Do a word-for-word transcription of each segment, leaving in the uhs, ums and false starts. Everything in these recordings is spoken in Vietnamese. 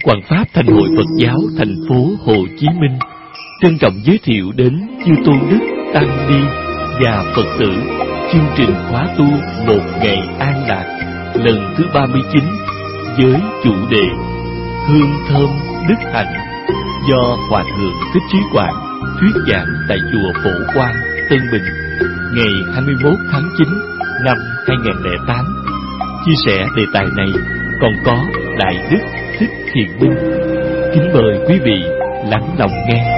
Hoàng Pháp Thành Hội Phật giáo thành phố Hồ Chí Minh trân trọng giới thiệu đến chư tôn đức, tăng ni và Phật tử chương trình khóa tu một ngày an lạc lần thứ ba mươi chín với chủ đề Hương thơm đức hạnh do Hòa thượng Thích Trí Quảng thuyết giảng tại chùa Phổ Quang, Tân Bình ngày hai mươi mốt tháng chín năm hai nghìn không trăm lẻ tám. Chia sẻ đề tài này còn có Đại Đức Thích Thiện Minh. Kính mời quý vị lắng lòng nghe.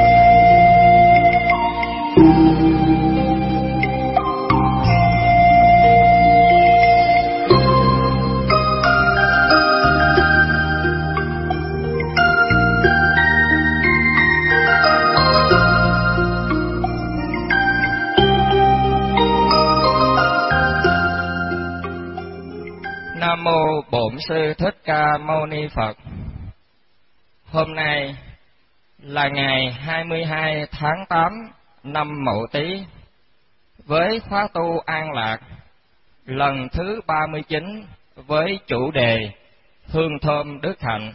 Nam mô Bổn Sư Thích Ca Mâu Ni Phật. Hôm nay là ngày hai mươi hai tháng tám năm Mậu Tý, với khóa tu an lạc lần thứ ba mươi chín với chủ đề Hương thơm đức hạnh.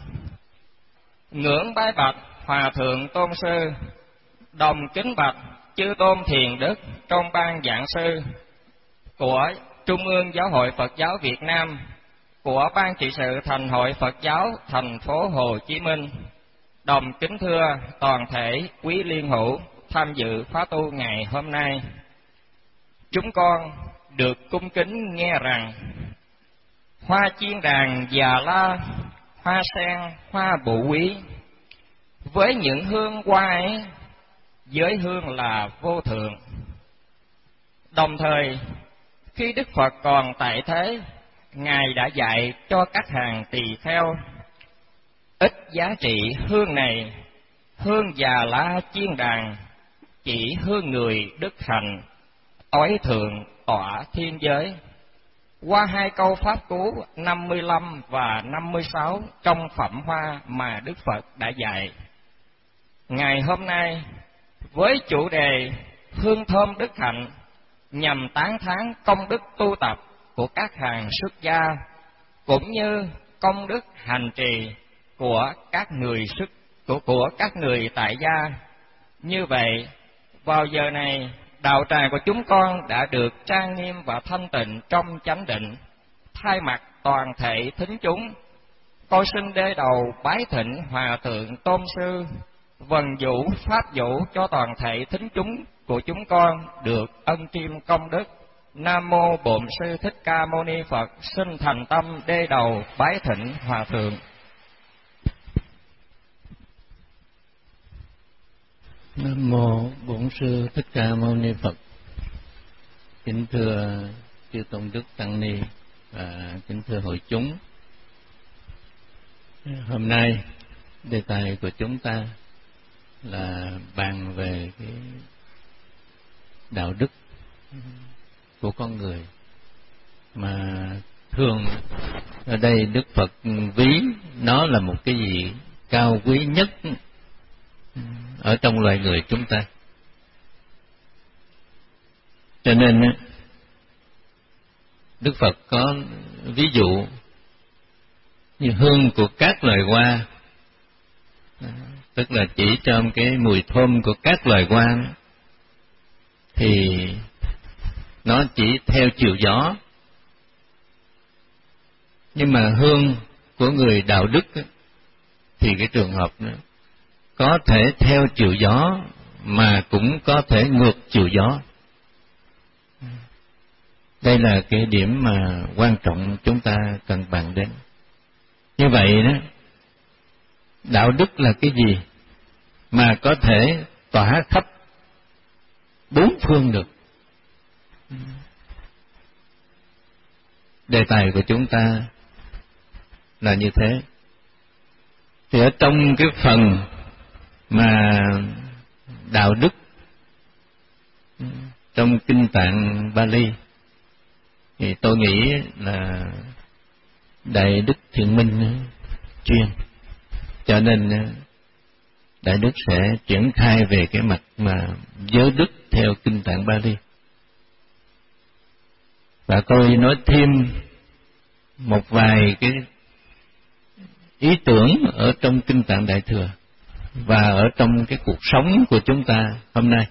Ngưỡng bái bạch Hòa thượng Tôn sư, đồng kính bạch chư tôn thiền đức trong ban giảng sư của Trung ương Giáo hội Phật giáo Việt Nam, của Ban trị sự Thành hội Phật giáo thành phố Hồ Chí Minh, đồng kính thưa toàn thể quý liên hữu tham dự khóa tu ngày hôm nay. Chúng con được cung kính nghe rằng hoa chiên đàn già la, hoa sen, hoa bủ quý, với những hương hoa ấy, giới hương là vô thượng. Đồng thời, khi Đức Phật còn tại thế, Ngài đã dạy cho các hàng tỳ kheo ít giá trị hương này, hương già lá chiên đàn, chỉ hương người đức hạnh, tối thượng tọa thiên giới. Qua hai câu pháp cú năm mươi lăm và năm mươi sáu trong phẩm hoa mà Đức Phật đã dạy, ngày hôm nay với chủ đề Hương thơm đức hạnh, nhằm tán thán công đức tu tập của các hàng xuất gia, cũng như công đức hành trì của các người xuất của của các người tại gia. Như vậy, vào giờ này, đạo tràng của chúng con đã được trang nghiêm và thanh tịnh trong chánh định. Thay mặt toàn thể thính chúng, tôi xin đế đầu bái thỉnh Hòa thượng Tôn sư vần vũ pháp vũ cho toàn thể thính chúng của chúng con được ân kim công đức. Nam mô Bổn Sư Thích Ca Mâu Ni Phật. Xin thành tâm đê đầu bái thỉnh Hòa thượng. Nam mô Bổn Sư Thích Ca Mâu Ni Phật. Kính thưa chư tôn đức tăng ni và kính thưa hội chúng. Hôm nay đề tài của chúng ta là bàn về cái đạo đức của con người, mà thường ở đây Đức Phật ví nó là một cái gì cao quý nhất ở trong loài người chúng ta. Cho nên Đức Phật có ví dụ như hương của các loài hoa, tức là chỉ trong cái mùi thơm của các loài hoa thì nó chỉ theo chiều gió, nhưng mà hương của người đạo đức thì cái trường hợp đó có thể theo chiều gió mà cũng có thể ngược chiều gió. Đây là cái điểm mà quan trọng chúng ta cần bàn đến. Như vậy đó, đạo đức là cái gì mà có thể tỏa khắp bốn phương được? Đề tài của chúng ta là như thế. Thì ở trong cái phần mà đạo đức trong kinh Tạng Bali thì tôi nghĩ là Đại Đức Thiện Minh chuyên, cho nên Đại Đức sẽ triển khai về cái mặt mà giới đức theo kinh Tạng Bali. Và tôi nói thêm một vài cái ý tưởng ở trong Kinh Tạng Đại Thừa và ở trong cái cuộc sống của chúng ta hôm nay.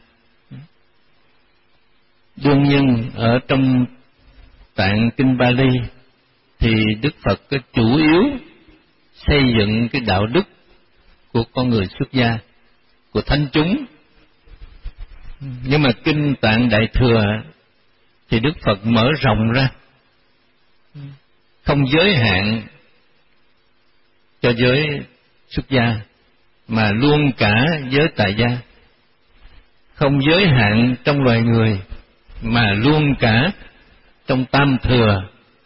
Đương nhiên ở trong Tạng Kinh Bali thì Đức Phật có chủ yếu xây dựng cái đạo đức của con người xuất gia, của thánh chúng. Nhưng mà Kinh Tạng Đại Thừa thì Đức Phật mở rộng ra, không giới hạn cho giới xuất gia, mà luôn cả giới tại gia, không giới hạn trong loài người, mà luôn cả trong tam thừa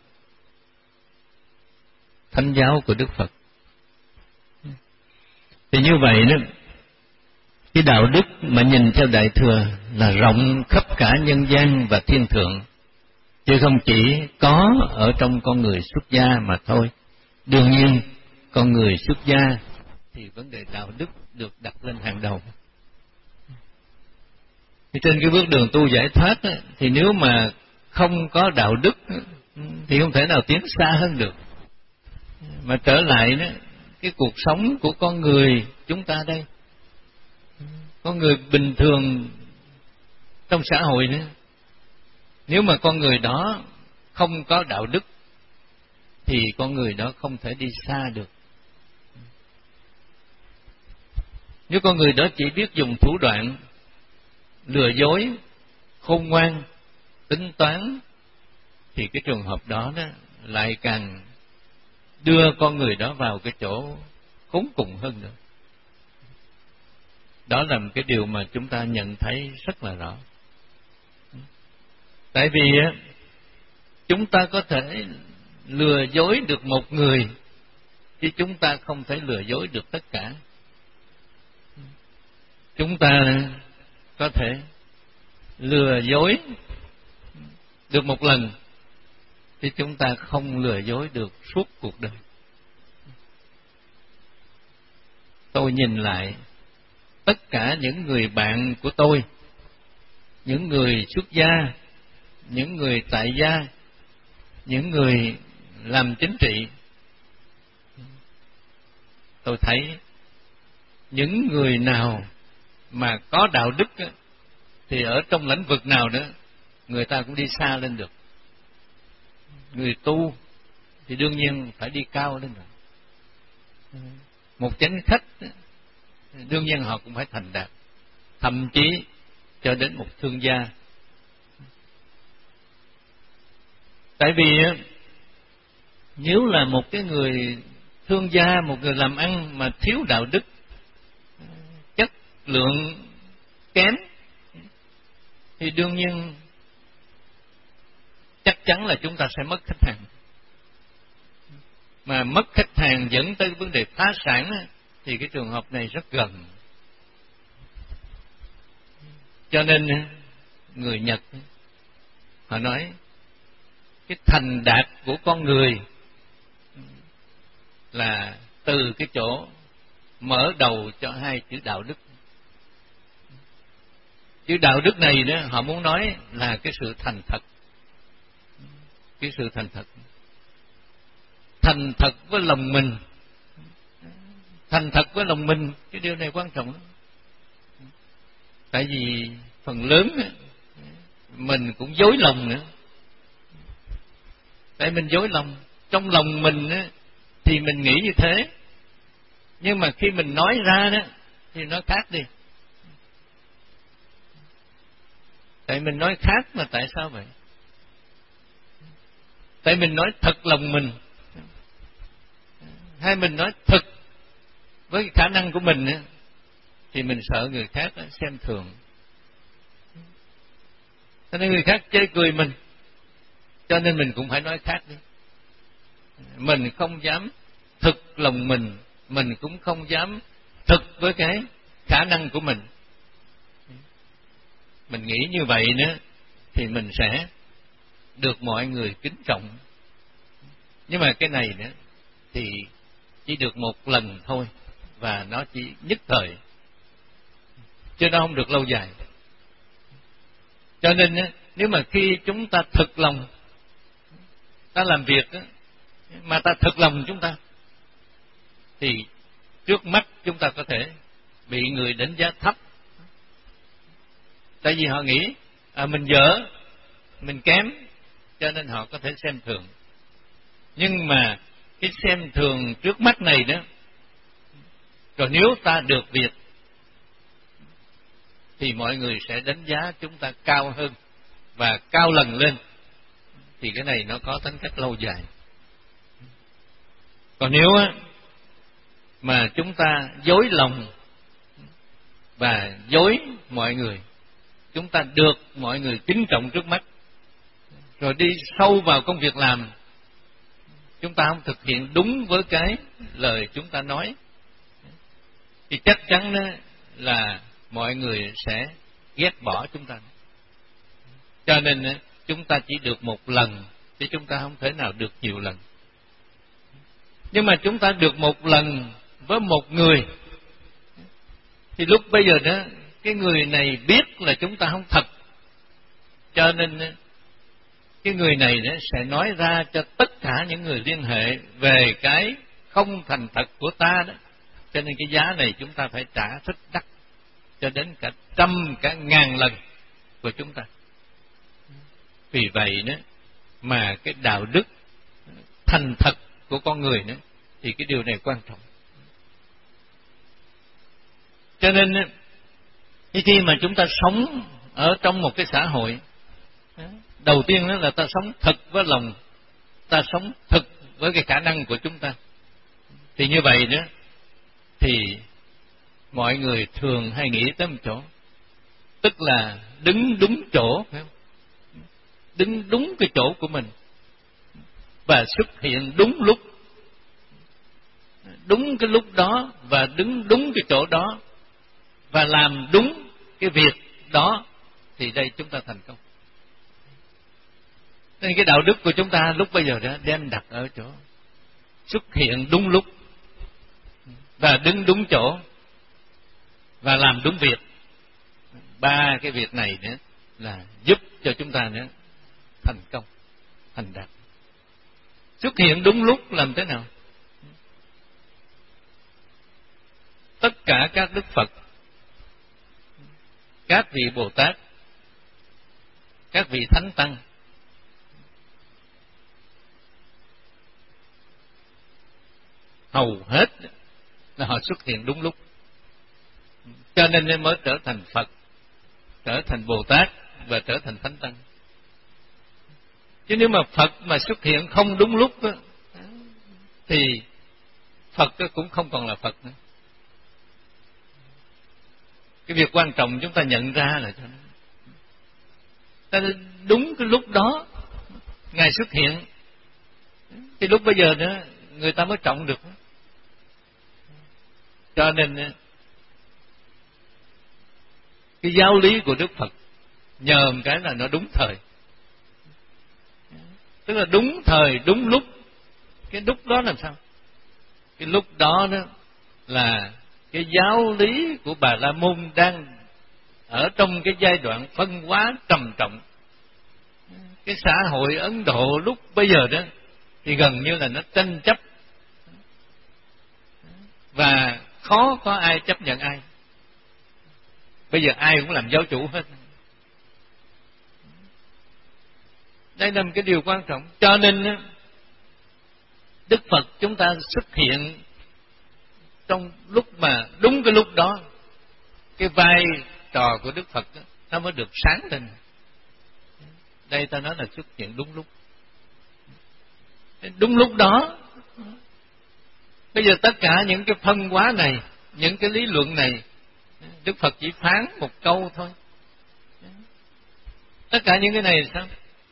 thánh giáo của Đức Phật. Thì như vậy đó, cái đạo đức mà nhìn theo Đại Thừa là rộng khắp cả nhân gian và thiên thượng, chứ không chỉ có ở trong con người xuất gia mà thôi. Đương nhiên, con người xuất gia thì vấn đề đạo đức được đặt lên hàng đầu. Thì trên cái bước đường tu giải thoát á, thì nếu mà không có đạo đức thì không thể nào tiến xa hơn được. Mà trở lại đó, cái cuộc sống của con người chúng ta đây, con người bình thường trong xã hội nữa, nếu mà con người đó không có đạo đức thì con người đó không thể đi xa được. Nếu con người đó chỉ biết dùng thủ đoạn lừa dối, khôn ngoan, tính toán, thì cái trường hợp đó, đó lại càng đưa con người đó vào cái chỗ khốn cùng hơn nữa. Đó là một cái điều mà chúng ta nhận thấy rất là rõ. Tại vì chúng ta có thể lừa dối được một người, chứ chúng ta không thể lừa dối được tất cả. Chúng ta có thể lừa dối được một lần, chứ chúng ta không lừa dối được suốt cuộc đời. Tôi nhìn lại tất cả những người bạn của tôi, những người xuất gia, những người tại gia, những người làm chính trị, tôi thấy những người nào mà có đạo đức thì ở trong lĩnh vực nào nữa người ta cũng đi xa lên được. Người tu thì đương nhiên phải đi cao lên rồi. Một chánh khách đương nhiên họ cũng phải thành đạt, thậm chí cho đến một thương gia. Tại vì nếu là một cái người thương gia, một người làm ăn mà thiếu đạo đức, chất lượng kém, thì đương nhiên chắc chắn là chúng ta sẽ mất khách hàng. Mà mất khách hàng dẫn tới vấn đề phá sản thì cái trường hợp này rất gần. Cho nên người Nhật họ nói cái thành đạt của con người là từ cái chỗ mở đầu cho hai chữ đạo đức. Chữ đạo đức này đó, họ muốn nói là cái sự thành thật. Cái sự thành thật. Thành thật với lòng mình. Thành thật với lòng mình, cái điều này quan trọng lắm. Tại vì phần lớn mình cũng dối lòng nữa. Tại mình dối lòng, trong lòng mình thì mình nghĩ như thế, nhưng mà khi mình nói ra đó thì nó khác đi. Tại mình nói khác mà tại sao vậy? Tại mình nói thật lòng mình, hay mình nói thật với khả năng của mình thì mình sợ người khác xem thường, cho nên người khác chê cười mình, cho nên mình cũng phải nói khác đi. Mình không dám thực lòng mình, mình cũng không dám thực với cái khả năng của mình. Mình nghĩ như vậy nữa thì mình sẽ được mọi người kính trọng. Nhưng mà cái này nữa thì chỉ được một lần thôi, và nó chỉ nhất thời, chứ nó không được lâu dài. Cho nên nếu mà khi chúng ta thực lòng, ta làm việc mà ta thực lòng chúng ta, thì trước mắt chúng ta có thể bị người đánh giá thấp. Tại vì họ nghĩ à, mình dở, mình kém, cho nên họ có thể xem thường. Nhưng mà cái xem thường trước mắt này đó, rồi nếu ta được việc thì mọi người sẽ đánh giá chúng ta cao hơn và cao lần lên, thì cái này nó có tính cách lâu dài. Còn nếu á, mà chúng ta dối lòng và dối mọi người, chúng ta được mọi người kính trọng trước mắt, rồi đi sâu vào công việc làm, chúng ta không thực hiện đúng với cái lời chúng ta nói, thì chắc chắn đó là mọi người sẽ ghét bỏ chúng ta. Cho nên chúng ta chỉ được một lần, chứ chúng ta không thể nào được nhiều lần. Nhưng mà chúng ta được một lần với một người, thì lúc bây giờ đó cái người này biết là chúng ta không thật, cho nên cái người này đó sẽ nói ra cho tất cả những người liên hệ về cái không thành thật của ta đó. Cho nên cái giá này chúng ta phải trả rất đắt, cho đến cả trăm cả ngàn lần của chúng ta. Vì vậy đó mà cái đạo đức thành thật của con người nữa, thì cái điều này quan trọng. Cho nên khi mà chúng ta sống ở trong một cái xã hội, đầu tiên đó là ta sống thực với lòng, ta sống thực với cái khả năng của chúng ta. Thì như vậy đó, thì mọi người thường hay nghĩ tới một chỗ, tức là đứng đúng chỗ, phải không? Đứng đúng cái chỗ của mình và xuất hiện đúng lúc, đúng cái lúc đó và đứng đúng cái chỗ đó và làm đúng cái việc đó, thì đây chúng ta thành công. Nên cái đạo đức của chúng ta lúc bây giờ đó đem đặt ở chỗ xuất hiện đúng lúc và đứng đúng chỗ và làm đúng việc. Ba cái việc này nữa là giúp cho chúng ta nữa thành công, thành đạt. Xuất hiện đúng lúc làm thế nào? Tất cả các Đức Phật, các vị Bồ Tát, các vị Thánh Tăng, hầu hết là họ xuất hiện đúng lúc, cho nên mới trở thành Phật, trở thành Bồ Tát và trở thành Thánh Tăng. Chứ nếu mà Phật mà xuất hiện không đúng lúc đó, thì Phật cũng không còn là Phật nữa. Cái việc quan trọng chúng ta nhận ra là cho nó đúng cái lúc đó Ngài xuất hiện, thì lúc bây giờ nữa người ta mới trọng được. Cho nên cái giáo lý của Đức Phật nhờ một cái là nó đúng thời, tức là đúng thời đúng lúc. Cái lúc đó làm sao? Cái lúc đó đó là cái giáo lý của Bà La Môn đang ở trong cái giai đoạn phân hóa trầm trọng. Cái xã hội Ấn Độ lúc bây giờ đó thì gần như là nó tranh chấp và khó có ai chấp nhận ai. Bây giờ ai cũng làm giáo chủ hết. Đây là một cái điều quan trọng. Cho nên Đức Phật chúng ta xuất hiện trong lúc mà đúng cái lúc đó, cái vai trò của Đức Phật đó, nó mới được sáng lên. Đây ta nói là xuất hiện đúng lúc. Đúng lúc đó, bây giờ tất cả những cái phân hóa này, những cái lý luận này, Đức Phật chỉ phán một câu thôi. Tất cả những cái này sao?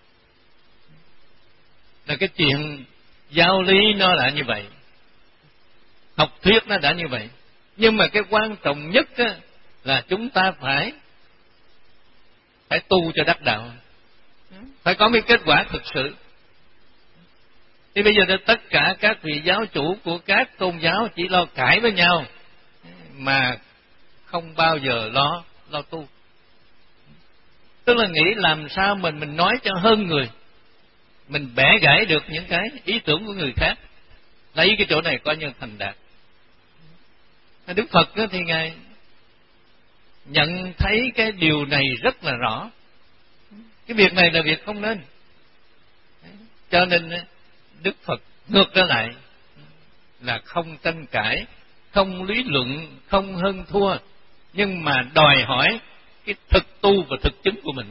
Là cái chuyện giáo lý nó đã như vậy, học thuyết nó đã như vậy. Nhưng mà cái quan trọng nhất á, là chúng ta phải phải tu cho đắc đạo, phải có cái kết quả thực sự. Thì bây giờ tất cả các vị giáo chủ của các tôn giáo chỉ lo cãi với nhau mà không bao giờ lo lo tu. Tức là nghĩ làm sao mình mình nói cho hơn người, mình bẻ gãy được những cái ý tưởng của người khác, lấy cái chỗ này coi như thành đạt. Đức Phật thì Ngài nhận thấy cái điều này rất là rõ. Cái việc này là việc không nên. Cho nên Đức Phật ngược trở lại là không tranh cãi, không lý luận, không hơn thua, nhưng mà đòi hỏi cái thực tu và thực chứng của mình.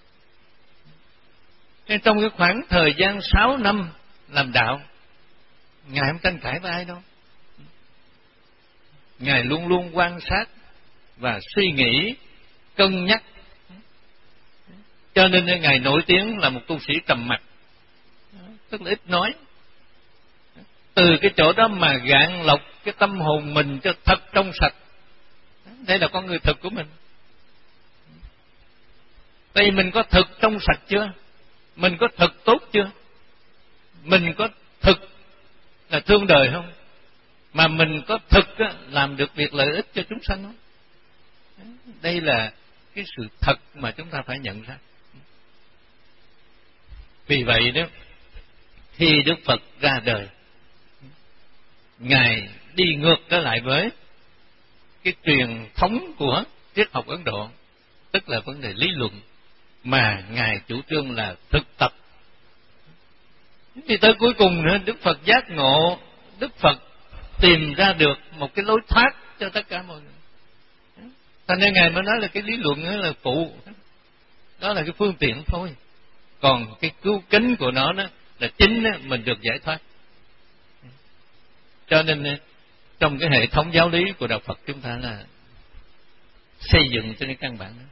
Nên trong cái khoảng thời gian sáu năm làm đạo, Ngài không tranh cãi với ai đâu. Ngài luôn luôn quan sát và suy nghĩ, cân nhắc. Cho nên Ngài nổi tiếng là một tu sĩ trầm mặc, tức là ít nói. Từ cái chỗ đó mà gạn lọc cái tâm hồn mình cho thật trong sạch. Đây là con người thực của mình. Vậy mình có thực trong sạch chưa? Mình có thực tốt chưa? Mình có thực là thương đời không? Mà mình có thực làm được việc lợi ích cho chúng sanh không? Đây là cái sự thật mà chúng ta phải nhận ra. Vì vậy đó, khi Đức Phật ra đời, Ngài đi ngược trở lại với cái truyền thống của triết học Ấn Độ, tức là vấn đề lý luận, mà Ngài chủ trương là thực tập. Thì tới cuối cùng nữa, Đức Phật giác ngộ, Đức Phật tìm ra được một cái lối thoát cho tất cả mọi người. Thành nên Ngài mới nói là cái lý luận đó là phụ, đó là cái phương tiện thôi. Còn cái cứu cánh của nó đó là chính đó, mình được giải thoát. Cho nên trong cái hệ thống giáo lý của Đạo Phật chúng ta là xây dựng trên cái căn bản đó.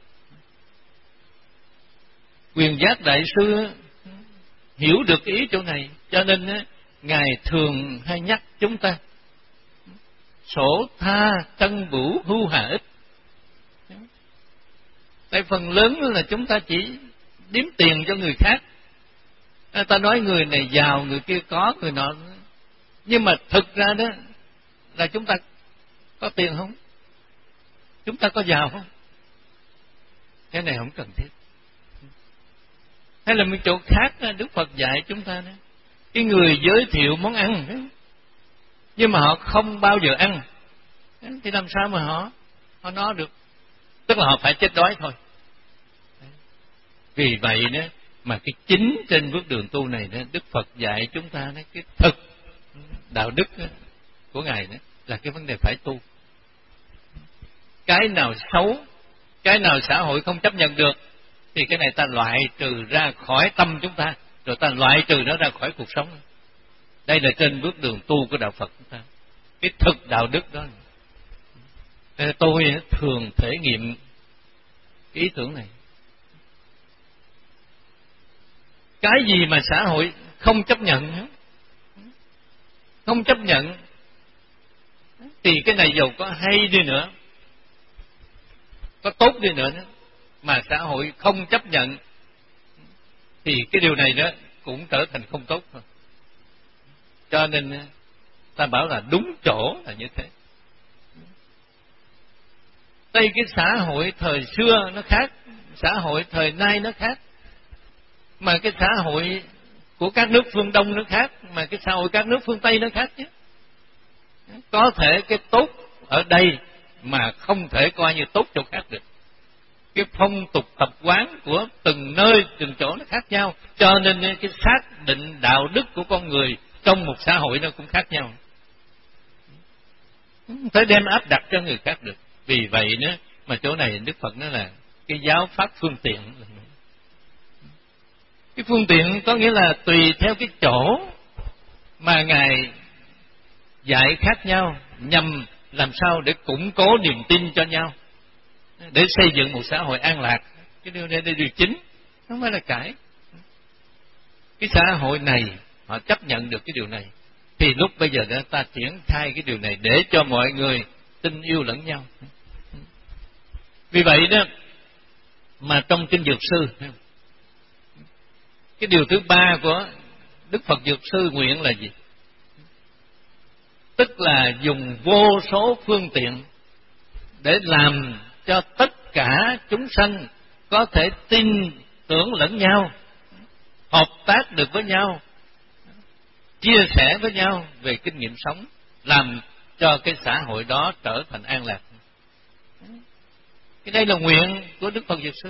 Quyền Giác Đại Sư hiểu được ý chỗ này, cho nên Ngài thường hay nhắc chúng ta sổ tha tân bửu hưu hà ích. Tại phần lớn là chúng ta chỉ đếm tiền cho người khác. Ta nói người này giàu, người kia có, người nọ. Nhưng mà thực ra đó là chúng ta có tiền không? Chúng ta có giàu không? Cái này không cần thiết. Hay là một chỗ khác Đức Phật dạy chúng ta đó, cái người giới thiệu món ăn nhưng mà họ không bao giờ ăn thì làm sao mà họ họ nói được? Tức là họ phải chết đói thôi. Vì vậy đó mà cái chính trên bước đường tu này đó, Đức Phật dạy chúng ta đó, cái thực đạo đức đó, của Ngài đó là cái vấn đề phải tu. Cái nào xấu, cái nào xã hội không chấp nhận được thì cái này ta loại trừ ra khỏi tâm chúng ta, rồi ta loại trừ nó ra khỏi cuộc sống. Đây là trên bước đường tu của Đạo Phật chúng ta, cái thực đạo đức đó. Tôi thường thể nghiệm cái ý tưởng này. Cái gì mà xã hội không chấp nhận, không chấp nhận, thì cái này dầu có hay đi nữa, có tốt đi nữa, mà xã hội không chấp nhận, thì cái điều này đó cũng trở thành không tốt thôi. Cho nên ta bảo là đúng chỗ là như thế. Đây cái xã hội thời xưa nó khác, xã hội thời nay nó khác. Mà cái xã hội của các nước phương Đông nó khác, mà cái xã hội các nước phương Tây nó khác chứ. Có thể cái tốt ở đây mà không thể coi như tốt chỗ khác được. Cái phong tục tập quán của từng nơi, từng chỗ nó khác nhau, cho nên cái xác định đạo đức của con người trong một xã hội nó cũng khác nhau. Không thể đem áp đặt cho người khác được. Vì vậy nữa mà chỗ này Đức Phật nói là cái giáo pháp phương tiện. Cái phương tiện có nghĩa là tùy theo cái chỗ mà Ngài dạy khác nhau, nhằm làm sao để củng cố niềm tin cho nhau, để xây dựng một xã hội an lạc. Cái điều này là điều chính, không phải là cãi. Cái xã hội này họ chấp nhận được cái điều này, thì lúc bây giờ đó ta triển khai cái điều này để cho mọi người tin yêu lẫn nhau. Vì vậy đó mà trong Kinh Dược Sư, cái điều thứ ba của Đức Phật Dược Sư nguyện là gì? Tức là dùng vô số phương tiện để làm cho tất cả chúng sanh có thể tin tưởng lẫn nhau, hợp tác được với nhau, chia sẻ với nhau về kinh nghiệm sống, làm cho cái xã hội đó trở thành an lạc. Cái đây là nguyện của Đức Phật Dược Sư.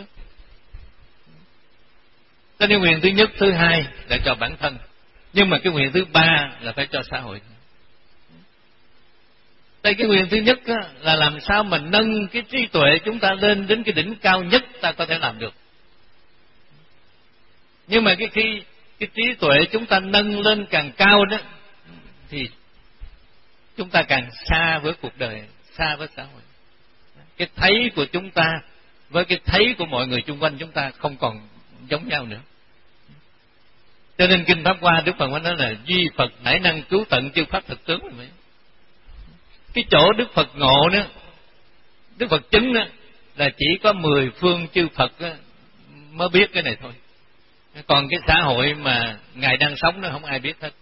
Cho nên nguyện thứ nhất, thứ hai là cho bản thân, nhưng mà cái nguyện thứ ba là phải cho xã hội. Đây, cái nguyện thứ nhất á, là làm sao mà nâng cái trí tuệ chúng ta lên đến cái đỉnh cao nhất ta có thể làm được. Nhưng mà cái khi cái trí tuệ chúng ta nâng lên càng cao đó, thì chúng ta càng xa với cuộc đời, xa với xã hội. Cái thấy của chúng ta với cái thấy của mọi người xung quanh chúng ta không còn giống nhau nữa. Cho nên Kinh Pháp Hoa Đức Phật nói là duy Phật nải năng cứu tận chư pháp thực tướng. Cái chỗ Đức Phật ngộ đó, Đức Phật chứng đó, là chỉ có mười phương chư Phật đó, mới biết cái này thôi. Còn cái xã hội mà Ngài đang sống nó không ai biết hết.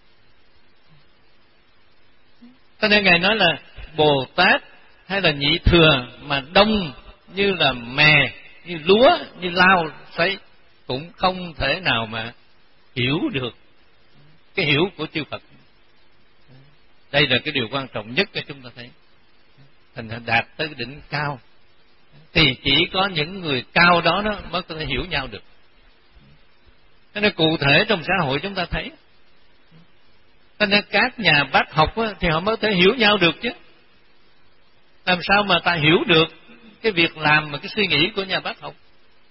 Cho nên Ngài nói là Bồ Tát hay là Nhị Thừa mà đông như là mè, như lúa, như lao sấy cũng không thể nào mà hiểu được cái hiểu của chư Phật. Đây là cái điều quan trọng nhất cho chúng ta thấy. Thành ra đạt tới cái đỉnh cao thì chỉ có những người cao đó, đó mới có thể hiểu nhau được. Cho nên cụ thể trong xã hội chúng ta thấy, cho nên các nhà bác học thì họ mới có thể hiểu nhau được chứ. Làm sao mà ta hiểu được cái việc làm mà cái suy nghĩ của nhà bác học?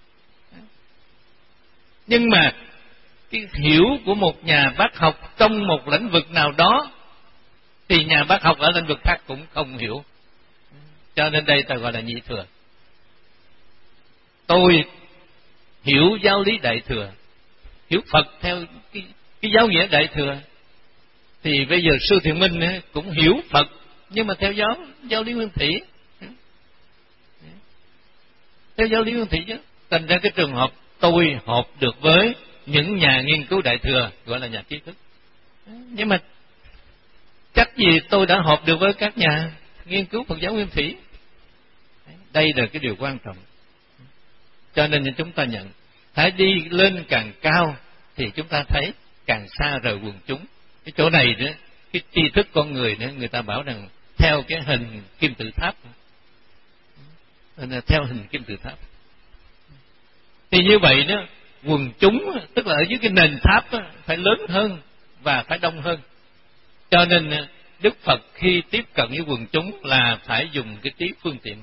Nhưng mà cái hiểu của một nhà bác học trong một lĩnh vực nào đó thì nhà bác học ở lĩnh vực khác cũng không hiểu. Cho nên đây ta gọi là Nhị Thừa. Tôi hiểu giáo lý Đại Thừa, hiểu Phật theo cái, cái giáo nghĩa Đại Thừa, thì bây giờ Sư Thiện Minh cũng hiểu Phật nhưng mà theo giáo giáo lý Nguyên Thủy, theo giáo lý Nguyên Thủy chứ. Thành ra cái trường hợp tôi hợp được với những nhà nghiên cứu Đại Thừa gọi là nhà trí thức, nhưng mà chắc gì tôi đã hợp được với các nhà nghiên cứu Phật giáo Nguyên Thủy. Đây là cái điều quan trọng. Cho nên chúng ta nhận phải đi lên càng cao thì chúng ta thấy càng xa rời quần chúng. Cái chỗ này nữa, cái tri thức con người nữa, người ta bảo rằng theo cái hình kim tự tháp, theo hình kim tự tháp. Thì như vậy đó, quần chúng tức là ở dưới cái nền tháp đó, phải lớn hơn và phải đông hơn. Cho nên Đức Phật khi tiếp cận với quần chúng là phải dùng cái trí phương tiện,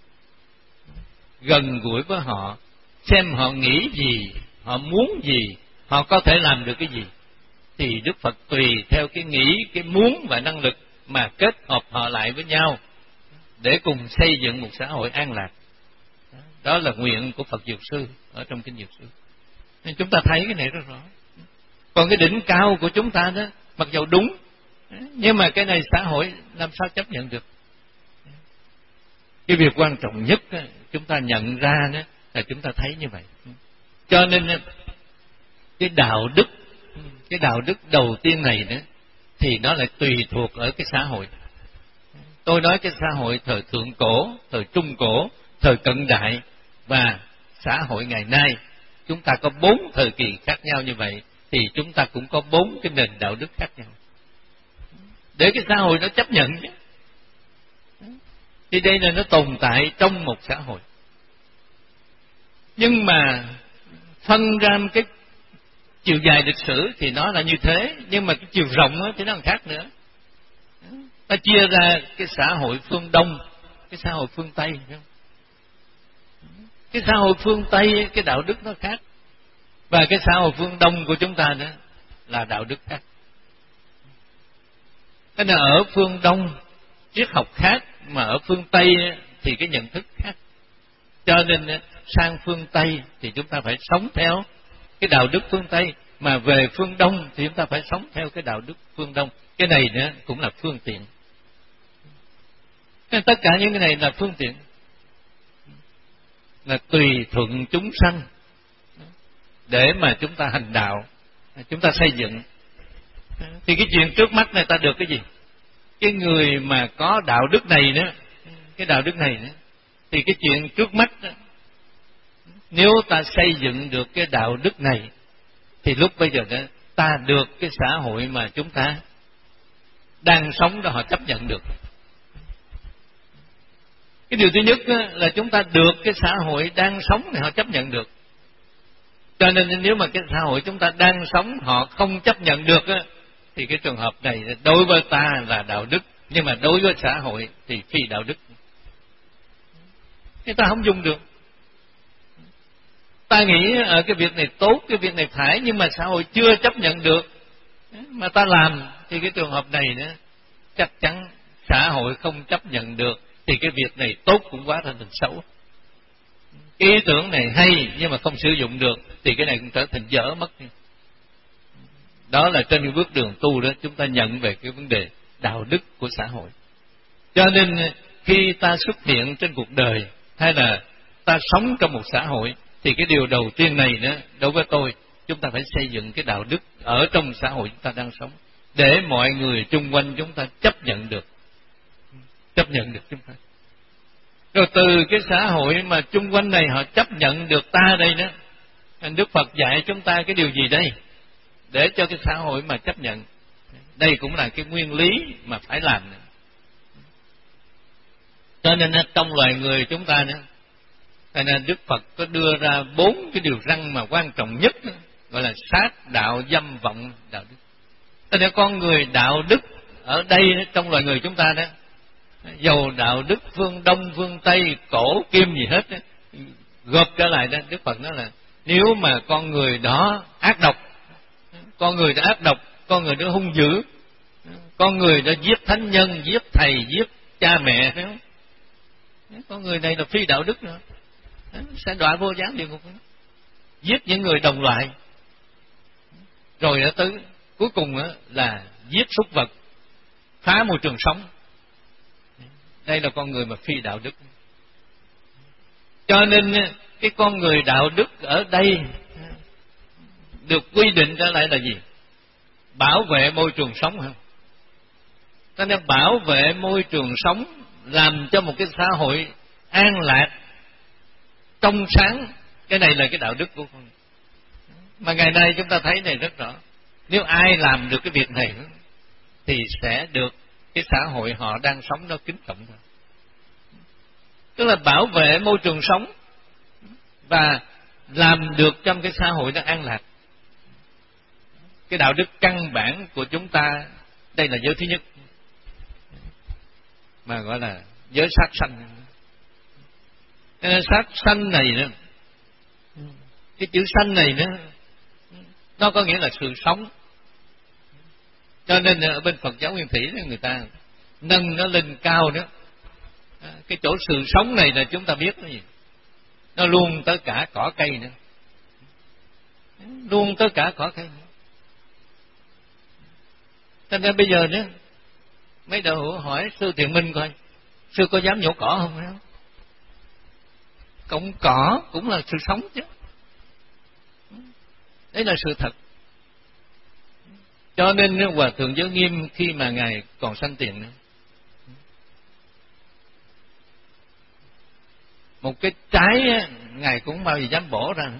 gần gũi với họ, xem họ nghĩ gì, họ muốn gì, họ có thể làm được cái gì. Thì Đức Phật tùy theo cái nghĩ, cái muốn và năng lực mà kết hợp họ lại với nhau để cùng xây dựng một xã hội an lạc. Đó là nguyện của Phật Dược Sư ở trong Kinh Dược Sư. Nên chúng ta thấy cái này rất rõ. Còn cái đỉnh cao của chúng ta đó, mặc dù đúng, nhưng mà cái này xã hội làm sao chấp nhận được. Cái việc quan trọng nhất đó, chúng ta nhận ra đó, là chúng ta thấy như vậy. Cho nên cái đạo đức, cái đạo đức đầu tiên này đó, thì nó lại tùy thuộc ở cái xã hội. Tôi nói cái xã hội thời thượng cổ, thời trung cổ, thời cận đại và xã hội ngày nay, chúng ta có bốn thời kỳ khác nhau như vậy, thì chúng ta cũng có bốn cái nền đạo đức khác nhau. Để cái xã hội nó chấp nhận chứ. Thì đây là nó tồn tại trong một xã hội. Nhưng mà phân ra cái chiều dài lịch sử thì nó là như thế, nhưng mà cái chiều rộng thì nó còn khác nữa. Ta chia ra cái xã hội phương Đông, cái xã hội phương Tây. Cái xã hội phương Tây, cái đạo đức nó khác. Và cái xã hội phương Đông của chúng ta nữa là đạo đức khác. Thế nên ở phương Đông triết học khác, mà ở phương Tây thì cái nhận thức khác. Cho nên sang phương Tây thì chúng ta phải sống theo cái đạo đức phương Tây, mà về phương Đông thì chúng ta phải sống theo cái đạo đức phương Đông. Cái này nữa cũng là phương tiện. Nên tất cả những cái này là phương tiện, là tùy thuận chúng sanh để mà chúng ta hành đạo, chúng ta xây dựng. Thì cái chuyện trước mắt này ta được cái gì? Cái người mà có đạo đức này nữa, cái đạo đức này nữa, thì cái chuyện trước mắt đó, nếu ta xây dựng được cái đạo đức này, thì lúc bây giờ đó, ta được cái xã hội mà chúng ta đang sống đó họ chấp nhận được. Cái điều thứ nhất là chúng ta được cái xã hội đang sống này họ chấp nhận được. Cho nên nếu mà cái xã hội chúng ta đang sống họ không chấp nhận được thì cái trường hợp này đối với ta là đạo đức, nhưng mà đối với xã hội thì phi đạo đức. Chúng ta không dùng được. Ta nghĩ ở cái việc này tốt, cái việc này phải, nhưng mà xã hội chưa chấp nhận được mà ta làm, thì cái trường hợp này nữa chắc chắn xã hội không chấp nhận được, thì cái việc này tốt cũng quá thành thành xấu. Cái ý tưởng này hay nhưng mà không sử dụng được thì cái này cũng trở thành dở mất. Đó là trên cái bước đường tu đó chúng ta nhận về cái vấn đề đạo đức của xã hội. Cho nên khi ta xuất hiện trên cuộc đời hay là ta sống trong một xã hội thì cái điều đầu tiên này đó, đối với tôi, chúng ta phải xây dựng cái đạo đức ở trong xã hội chúng ta đang sống để mọi người chung quanh chúng ta chấp nhận được. Chấp nhận được chúng ta. Rồi từ cái xã hội mà chung quanh này họ chấp nhận được ta đây đó, Đức Phật dạy chúng ta cái điều gì đây? Để cho cái xã hội mà chấp nhận. Đây cũng là cái nguyên lý mà phải làm. Cho nên trong loài người chúng ta nữa, cho nên Đức Phật có đưa ra bốn cái điều răn mà quan trọng nhất, gọi là sát, đạo, dâm, vọng, đạo đức. Cho nên con người đạo đức ở đây trong loài người chúng ta đó, dầu đạo đức phương Đông, phương Tây, cổ, kim gì hết, gộp trở lại đó, Đức Phật nói là nếu mà con người đó ác độc, con người đó ác độc, con người đó hung dữ, con người đó giết thánh nhân, giết thầy, giết cha mẹ, phải không? Con người này là phi đạo đức nữa, sẽ đọa vô gián địa ngục. Giết những người đồng loại, rồi ở tới cuối cùng là giết súc vật, phá môi trường sống. Đây là con người mà phi đạo đức. Cho nên cái con người đạo đức ở đây được quy định trở lại là gì? Bảo vệ môi trường sống hả? Cho nên bảo vệ môi trường sống, làm cho một cái xã hội an lạc, trong sáng, cái này là cái đạo đức của con. Mà ngày nay chúng ta thấy này rất rõ. Nếu ai làm được cái việc này thì sẽ được cái xã hội họ đang sống nó kính trọng thôi. Tức là bảo vệ môi trường sống và làm được trong cái xã hội nó an lạc. Cái đạo đức căn bản của chúng ta, đây là giới thứ nhất, mà gọi là giới sát sanh. Sát sanh này nữa, cái chữ sanh này nữa, nó có nghĩa là sự sống. Cho nên ở bên Phật giáo Nguyên Thủy người ta nâng nó lên cao nữa. Cái chỗ sự sống này là chúng ta biết nó gì? Nó luôn tới cả cỏ cây nữa, luôn tới cả cỏ cây nữa. Cho nên bây giờ nữa, mấy đạo hữu hỏi sư Thiện Minh coi, sư có dám nhổ cỏ không? Không. Cộng cỏ cũng là sự sống chứ. Đấy là sự thật. Cho nên Hòa Thượng Giới Nghiêm khi mà Ngài còn sanh tiền nữa, một cái trái Ngài cũng bao giờ dám bổ ra,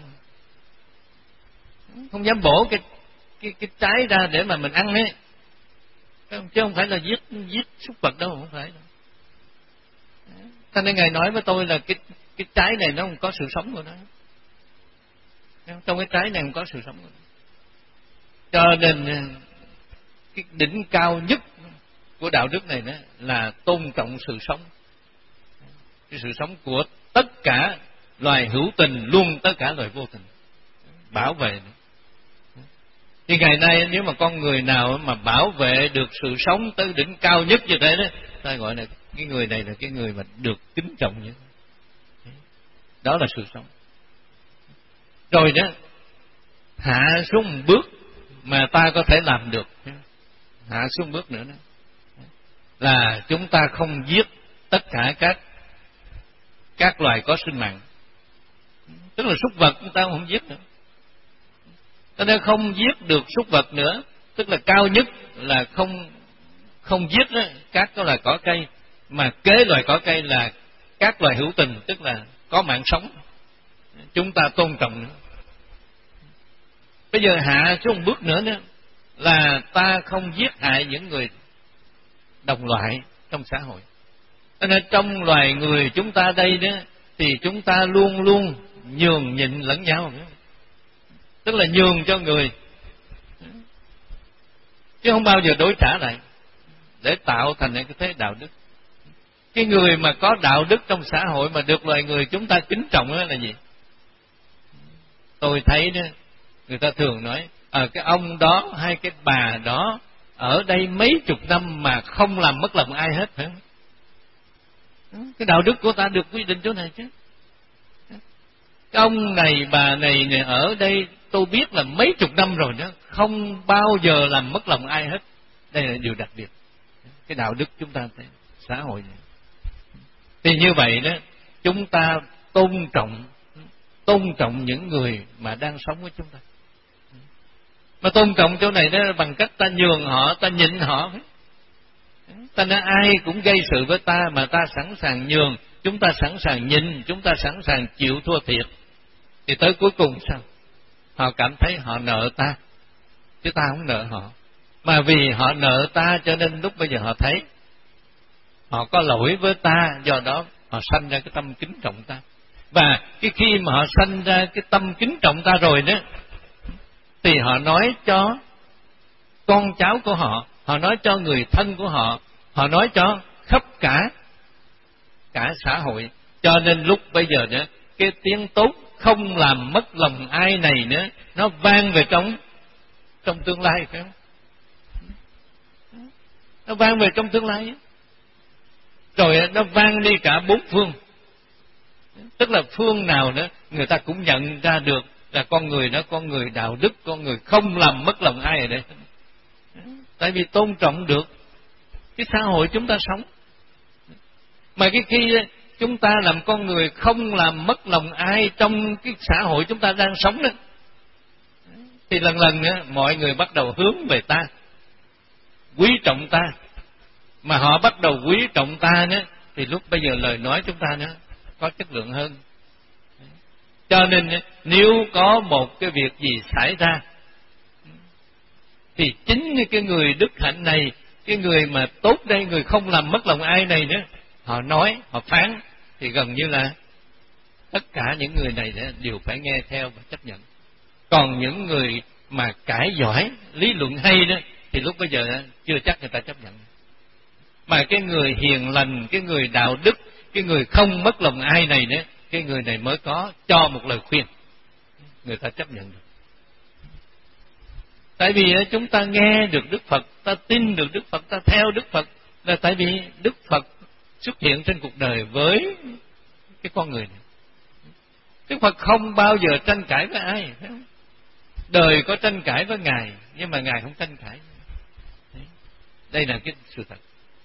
không dám bổ cái cái cái trái ra để mà mình ăn ấy, chứ không phải là giết giết súc vật đâu, không phải đâu. Cho nên Ngài nói với tôi là cái cái trái này nó không có sự sống của nó, trong cái trái này không có sự sống của nó. Cho nên cái đỉnh cao nhất của đạo đức này đó là tôn trọng sự sống, cái sự sống của tất cả loài hữu tình, luôn tất cả loài vô tình, bảo vệ. Thì ngày nay nếu mà con người nào mà bảo vệ được sự sống tới đỉnh cao nhất như thế đó, ta gọi là cái người này là cái người mà được kính trọng nhất. Đó là sự sống. Rồi đó, hạ xuống một bước mà ta có thể làm được, hạ xuống bước nữa đó, là chúng ta không giết tất cả các các loài có sinh mạng. Tức là súc vật chúng ta không giết nữa. Cho nên không giết được súc vật nữa, tức là cao nhất là không không giết đó, các cái loài cỏ cây, mà kế loài cỏ cây là các loài hữu tình, tức là có mạng sống, chúng ta tôn trọng nữa. Bây giờ hạ xuống một bước nữa nữa là ta không giết hại những người đồng loại trong xã hội. Cho nên trong loài người chúng ta đây đó thì chúng ta luôn luôn nhường nhịn lẫn nhau, tức là nhường cho người, chứ không bao giờ đối trả lại, để tạo thành cái thế đạo đức. Cái người mà có đạo đức trong xã hội mà được loài người chúng ta kính trọng đó là gì? Tôi thấy đó, người ta thường nói à, cái ông đó hay cái bà đó ở đây mấy chục năm mà không làm mất lòng ai hết, phải không? Cái đạo đức của ta được quy định chỗ này chứ. Cái ông này bà này, này ở đây tôi biết là mấy chục năm rồi đó, không bao giờ làm mất lòng ai hết. Đây là điều đặc biệt. Cái đạo đức chúng ta thấy xã hội này. Thì như vậy đó, chúng ta tôn trọng tôn trọng những người mà đang sống với chúng ta. Mà tôn trọng chỗ này đó bằng cách ta nhường họ, ta nhịn họ. Ta nói ai cũng gây sự với ta mà ta sẵn sàng nhường, chúng ta sẵn sàng nhịn, chúng ta sẵn sàng chịu thua thiệt. Thì tới cuối cùng sao? Họ cảm thấy họ nợ ta, chứ ta không nợ họ. Mà vì họ nợ ta cho nên lúc bây giờ họ thấy họ có lỗi với ta, do đó họ sanh ra cái tâm kính trọng ta. Và cái khi mà họ sanh ra cái tâm kính trọng ta rồi đó, thì họ nói cho con cháu của họ, họ nói cho người thân của họ, họ nói cho khắp cả cả xã hội. Cho nên lúc bây giờ nữa, cái tiếng tốt không làm mất lòng ai này nữa, nó vang về trong trong tương lai, phải không? Nó vang về trong tương lai, rồi nó vang đi cả bốn phương. Tức là phương nào nữa người ta cũng nhận ra được là con người đó, con người đạo đức, con người không làm mất lòng ai ở đây. Tại vì tôn trọng được cái xã hội chúng ta sống. Mà cái khi chúng ta làm con người không làm mất lòng ai trong cái xã hội chúng ta đang sống đó, thì lần lần đó, mọi người bắt đầu hướng về ta, quý trọng ta. Mà họ bắt đầu quý trọng ta nữa, thì lúc bây giờ lời nói chúng ta nữa có chất lượng hơn. Cho nên nếu có một cái việc gì xảy ra, thì chính cái người đức hạnh này, cái người mà tốt đây, người không làm mất lòng ai này nữa, họ nói, họ phán, thì gần như là tất cả những người này đều phải nghe theo và chấp nhận. Còn những người mà cãi giỏi, lý luận hay đó, thì lúc bây giờ chưa chắc người ta chấp nhận. Mà cái người hiền lành, cái người đạo đức, cái người không mất lòng ai này nữa, cái người này mới có cho một lời khuyên, người ta chấp nhận được. Tại vì chúng ta nghe được Đức Phật, ta tin được Đức Phật, ta theo Đức Phật, là tại vì Đức Phật xuất hiện trên cuộc đời với cái con người này. Đức Phật không bao giờ tranh cãi với ai, phải không? Đời có tranh cãi với Ngài, nhưng mà Ngài không tranh cãi. Đây là cái sự thật.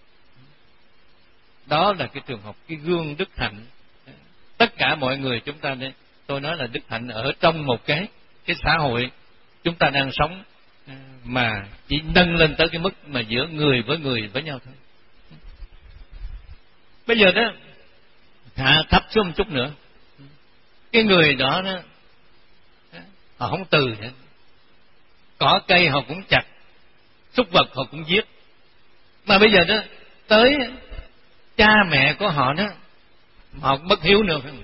Đó là cái trường hợp, cái gương đức hạnh. Tất cả mọi người chúng ta đây, tôi nói là đức hạnh ở trong một cái cái xã hội chúng ta đang sống, mà chỉ nâng lên tới cái mức mà giữa người với người với nhau thôi. Bây giờ đó, hạ thấp xuống một chút nữa. Cái người đó đó, họ không từ nữa. Cỏ cây họ cũng chặt, súc vật họ cũng giết. Mà bây giờ đó, tới cha mẹ của họ đó, họ bất hiếu nữa, phải không?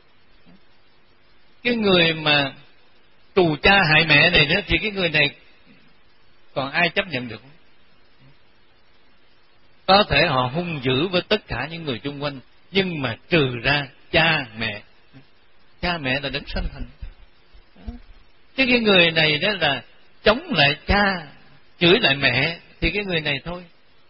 Cái người mà tù cha hại mẹ này nữa, thì cái người này còn ai chấp nhận được? Có thể họ hung dữ với tất cả những người chung quanh, nhưng mà trừ ra cha mẹ. Cha mẹ là đấng sanh thành. Chứ cái người này đó là chống lại cha, chửi lại mẹ, thì cái người này thôi.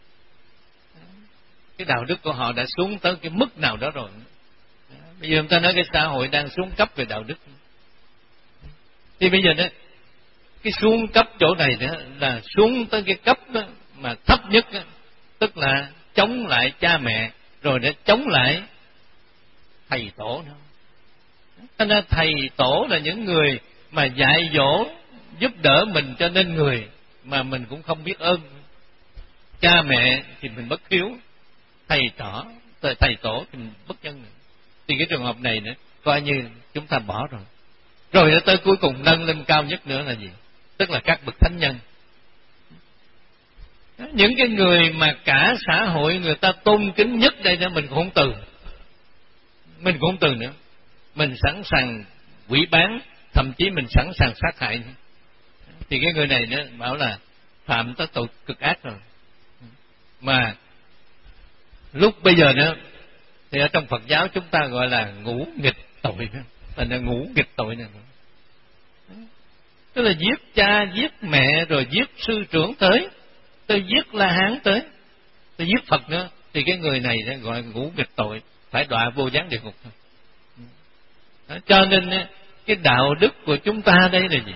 Cái đạo đức của họ đã xuống tới cái mức nào đó rồi. Bây giờ người ta nói cái xã hội đang xuống cấp về đạo đức. Thì bây giờ đó, cái xuống cấp chỗ này đó là xuống tới cái cấp đó mà thấp nhất đó, tức là chống lại cha mẹ, rồi để chống lại thầy tổ nữa. Cho nên thầy tổ là những người mà dạy dỗ, giúp đỡ mình cho nên người, mà mình cũng không biết ơn. Cha mẹ thì mình bất hiếu, thầy trỏ, thầy tổ thì mình bất nhân. Thì cái trường hợp này nữa, coi như chúng ta bỏ rồi. Rồi nó tới cuối cùng nâng lên cao nhất nữa là gì? Tức là các bậc thánh nhân. Những cái người mà cả xã hội người ta tôn kính nhất đây đó, mình cũng không từ. Mình cũng không từ nữa. Mình sẵn sàng quỷ bán, thậm chí mình sẵn sàng sát hại. Thì cái người này nó bảo là phạm tới tội cực ác rồi. Mà lúc bây giờ nữa thì ở trong Phật giáo chúng ta gọi là ngũ nghịch tội. Thành là ngũ nghịch tội này. Tức là giết cha, giết mẹ, rồi giết sư trưởng tới, tôi giết La Hán tới, tôi giết Phật nữa, thì cái người này sẽ gọi ngũ nghịch tội, phải đọa vô gián địa ngục thôi. Đó, cho nên cái đạo đức của chúng ta đây là gì?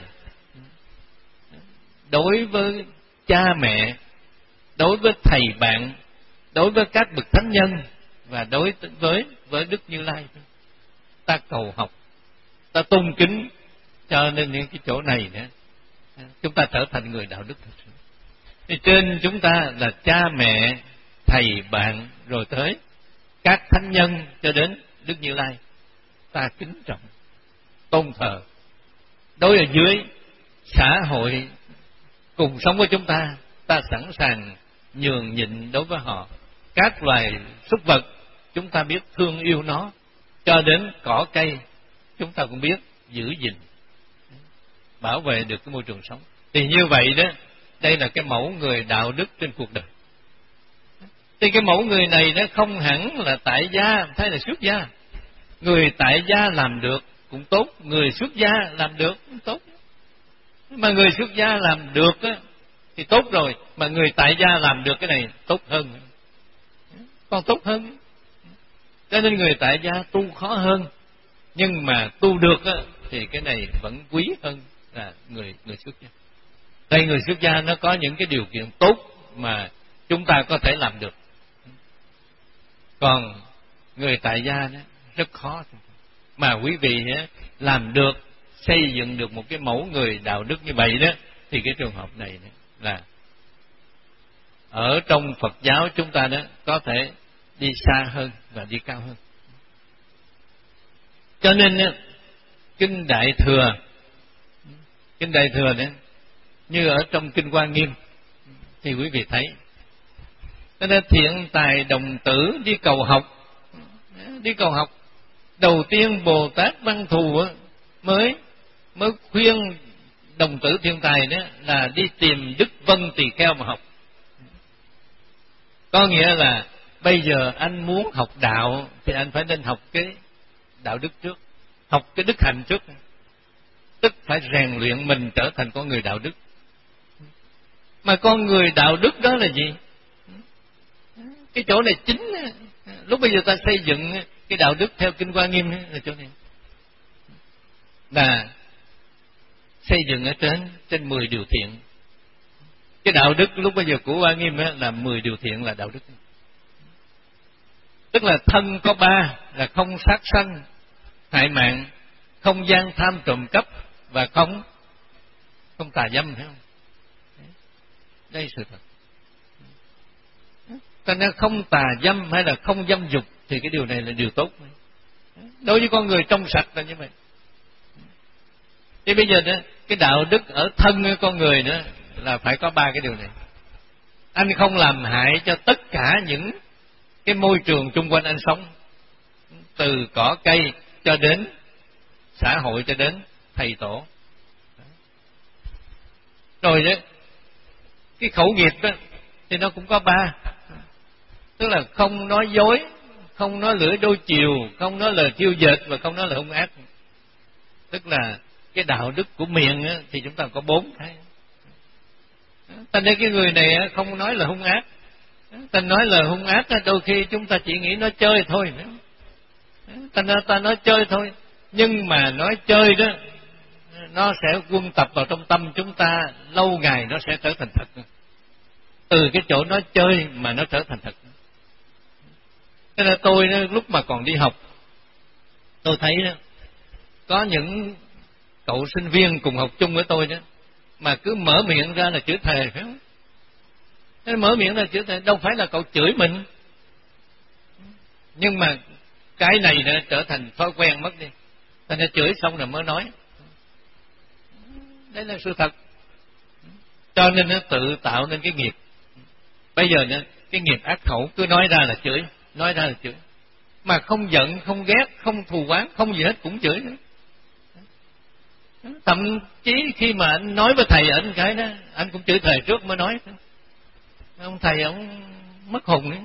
Đối với cha mẹ, đối với thầy bạn, đối với các bậc thánh nhân và đối với với Đức Như Lai, ta cầu học, ta tôn kính. Cho nên những cái chỗ này nữa, chúng ta trở thành người đạo đức thật sự. Thì trên chúng ta là cha mẹ, thầy bạn, rồi tới các thánh nhân cho đến Đức Như Lai, ta kính trọng, tôn thờ. Đối ở dưới xã hội cùng sống với chúng ta, ta sẵn sàng nhường nhịn đối với họ. Các loài súc vật chúng ta biết thương yêu nó, cho đến cỏ cây chúng ta cũng biết giữ gìn, bảo vệ được cái môi trường sống. Thì như vậy đó, đây là cái mẫu người đạo đức trên cuộc đời. Thì cái mẫu người này nó không hẳn là tại gia hay là xuất gia. Người tại gia làm được cũng tốt, người xuất gia làm được cũng tốt. Mà người xuất gia làm được á, thì tốt rồi, mà người tại gia làm được cái này tốt hơn, còn tốt hơn. Cho nên người tại gia tu khó hơn, nhưng mà tu được á, thì cái này vẫn quý hơn là người người xuất gia. Đây, người xuất gia nó có những cái điều kiện tốt mà chúng ta có thể làm được. Còn người tại gia đó rất khó. Mà quý vị làm được, xây dựng được một cái mẫu người đạo đức như vậy đó, thì cái trường hợp này là ở trong Phật giáo chúng ta đó có thể đi xa hơn và đi cao hơn. Cho nên Kinh Đại Thừa, Kinh Đại Thừa đó, như ở trong Kinh Hoa Nghiêm thì quý vị thấy, cho nên thiện tài đồng tử đi cầu học, đi cầu học. Đầu tiên Bồ Tát Văn Thù mới mới khuyên đồng tử thiện tài đó là đi tìm Đức Vân Tỳ Kheo mà học. Có nghĩa là bây giờ anh muốn học đạo thì anh phải nên học cái đạo đức trước, học cái đức hạnh trước, tức phải rèn luyện mình trở thành con người đạo đức. Mà con người đạo đức đó là gì? Cái chỗ này chính lúc bây giờ ta xây dựng cái đạo đức theo Kinh Hoa Nghiêm là chỗ này, là xây dựng ở trên trên mười điều thiện. Cái đạo đức lúc bây giờ của Hoa Nghiêm là mười điều thiện là đạo đức. Tức là thân có ba là không sát sanh, hại mạng, không gian tham trộm cắp và không không tà dâm, thấy không? Đây sự thật. Cho nên không tà dâm hay là không dâm dục thì cái điều này là điều tốt. Đối với con người trong sạch là như vậy. Thì bây giờ đó, cái đạo đức ở thân con người nữa là phải có ba cái điều này. Anh không làm hại cho tất cả những cái môi trường chung quanh anh sống, từ cỏ cây cho đến xã hội cho đến thầy tổ. Rồi đó, cái khẩu nghiệp đó thì nó cũng có ba. Tức là không nói dối, không nói lưỡi đôi chiều, không nói lời thiêu dệt và không nói lời hung ác. Tức là cái đạo đức của miệng á, thì chúng ta có bốn cái. Thành ra cái người này không nói lời hung ác. Ta nói lời hung ác đôi khi chúng ta chỉ nghĩ nói chơi thôi. Thành ra ta nói chơi thôi, nhưng mà nói chơi đó nó sẽ quân tập vào trong tâm chúng ta, lâu ngày nó sẽ trở thành thật. Từ cái chỗ nói chơi mà nó trở thành thật. Thế là tôi lúc mà còn đi học, tôi thấy đó, có những cậu sinh viên cùng học chung với tôi đó, mà cứ mở miệng ra là chửi thề, phải không? Thế mở miệng ra chửi thề, đâu phải là cậu chửi mình. Nhưng mà cái này nó trở thành thói quen mất đi. Thành ra chửi xong rồi mới nói. Đấy là sự thật. Cho nên nó tự tạo nên cái nghiệp. Bây giờ nữa, cái nghiệp ác khẩu cứ nói ra là chửi, nói ra là chửi, mà không giận, không ghét, không thù oán, không gì hết cũng chửi nữa. Thậm chí khi mà anh nói với thầy anh cái đó, anh cũng chửi thầy trước mới nói. Ông thầy ông mất hồn nữa,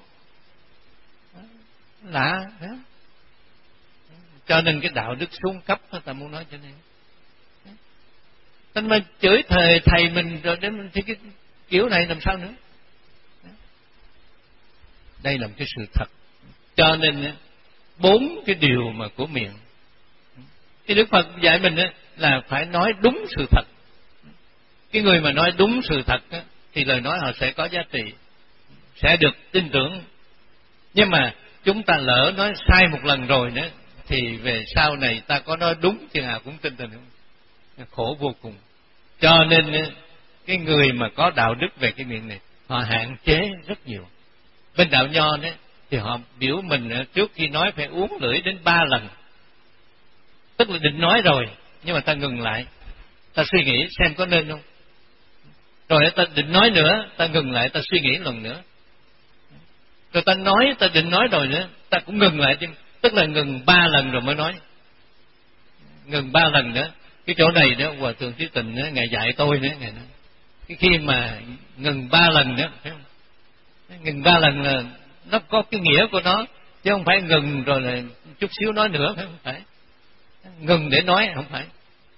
lạ đó. Cho nên cái đạo đức xuống cấp đó, ta muốn nói cho nên. Nên mà chửi thầy thầy mình rồi đến thì cái kiểu này làm sao nữa? Đây là một cái sự thật. Cho nên bốn cái điều mà của miệng, cái Đức Phật dạy mình là phải nói đúng sự thật. Cái người mà nói đúng sự thật thì lời nói họ sẽ có giá trị, sẽ được tin tưởng. Nhưng mà chúng ta lỡ nói sai một lần rồi nữa thì về sau này ta có nói đúng thì nào cũng tin tưởng, khổ vô cùng. Cho nên cái người mà có đạo đức về cái miệng này họ hạn chế rất nhiều. Bên đạo Nho đấy thì họ biểu mình trước khi nói phải uống lưỡi đến ba lần, tức là định nói rồi nhưng mà ta ngừng lại, ta suy nghĩ xem có nên không, rồi ta định nói nữa, ta ngừng lại, ta suy nghĩ lần nữa, rồi ta nói, ta định nói rồi nữa, ta cũng ngừng lại, tức là ngừng ba lần rồi mới nói, ngừng ba lần nữa. Cái chỗ này đó Hòa Thượng Trí Tịnh đó, ngài dạy tôi nữa, ngài nói cái khi mà ngừng ba lần nữa, phải không? Ngừng ba lần là nó có cái nghĩa của nó, chứ không phải ngừng rồi là chút xíu nói nữa, phải không? Phải ngừng để nói, không phải.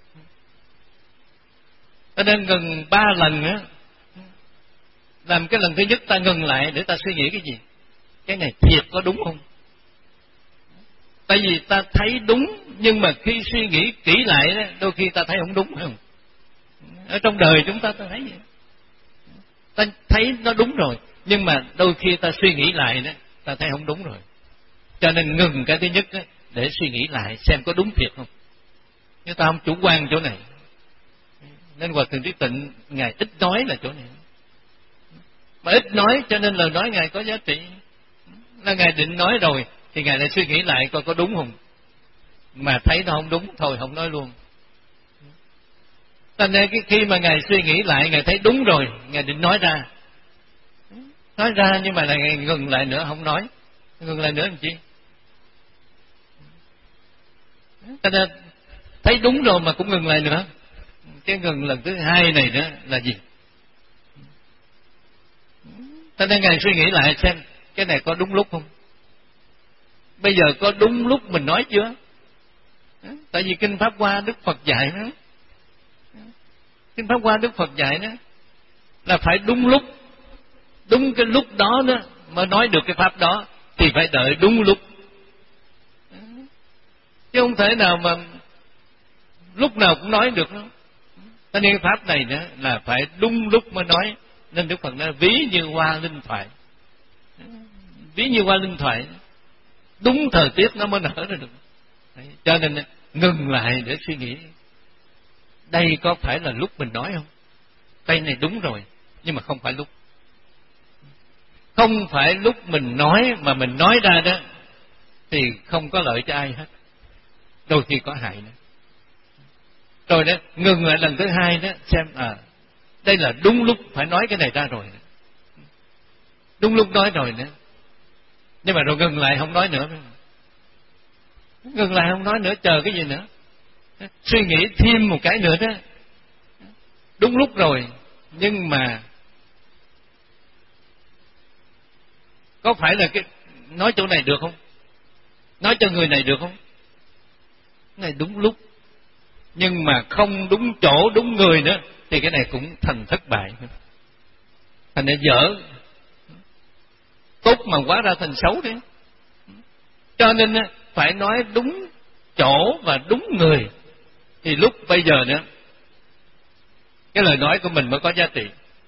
Cho nên ngừng ba lần nữa, làm cái lần thứ nhất ta ngừng lại để ta suy nghĩ cái gì, cái này thiệt có đúng không? Tại vì ta thấy đúng, nhưng mà khi suy nghĩ kỹ lại đó, đôi khi ta thấy không đúng, phải không? Ở trong đời chúng ta ta thấy vậy, ta thấy nó đúng rồi, nhưng mà đôi khi ta suy nghĩ lại đó, ta thấy không đúng rồi. Cho nên ngừng cái thứ nhất đó, để suy nghĩ lại xem có đúng thiệt không. Nhưng ta không chủ quan chỗ này. Nên Hòa Thượng Trí Tịnh ngài ít nói là chỗ này. Mà ít nói cho nên lời nói ngài có giá trị. Là ngài định nói rồi thì ngài lại suy nghĩ lại coi có đúng không. Mà thấy nó không đúng thôi không nói luôn. Cho nên khi mà ngài suy nghĩ lại, ngài thấy đúng rồi, ngài định nói ra. Nói ra nhưng mà là ngài ngừng lại nữa không nói. Ngừng lại nữa làm chi? Cho nên thấy đúng rồi mà cũng ngừng lại nữa. Cái ngừng lần thứ hai này nữa là gì? Cho nên ngài suy nghĩ lại xem cái này có đúng lúc không? Bây giờ có đúng lúc mình nói chưa? Tại vì Kinh Pháp Hoa Đức Phật dạy đó, Kinh Pháp Hoa Đức Phật dạy đó là phải đúng lúc, đúng cái lúc đó đó mới nói được cái pháp đó, thì phải đợi đúng lúc, chứ không thể nào mà lúc nào cũng nói được đâu. Cho nên pháp này nữa là phải đúng lúc mới nói. Nên Đức Phật nói ví như hoa linh thoại, ví như hoa linh thoại, đúng thời tiết nó mới nở ra được. Cho nên ngừng lại để suy nghĩ, đây có phải là lúc mình nói không? Đây này đúng rồi, nhưng mà không phải lúc. Không phải lúc mình nói, mà mình nói ra đó thì không có lợi cho ai hết, đôi khi có hại nữa. Rồi đó, ngừng lại lần thứ hai đó, xem à đây là đúng lúc phải nói cái này ra rồi, đúng lúc nói rồi nữa, nhưng mà rồi ngừng lại không nói nữa, ngừng lại không nói nữa, chờ cái gì nữa? Suy nghĩ thêm một cái nữa đó, đúng lúc rồi, nhưng mà có phải là cái nói chỗ này được không? Nói cho người này được không? Cái này đúng lúc, nhưng mà không đúng chỗ, đúng người nữa, thì cái này cũng thành thất bại, thành ra dở, tốt mà quá ra thành xấu đấy. Cho nên phải nói đúng chỗ và đúng người, thì lúc bây giờ nữa cái lời nói của mình mới có giá trị.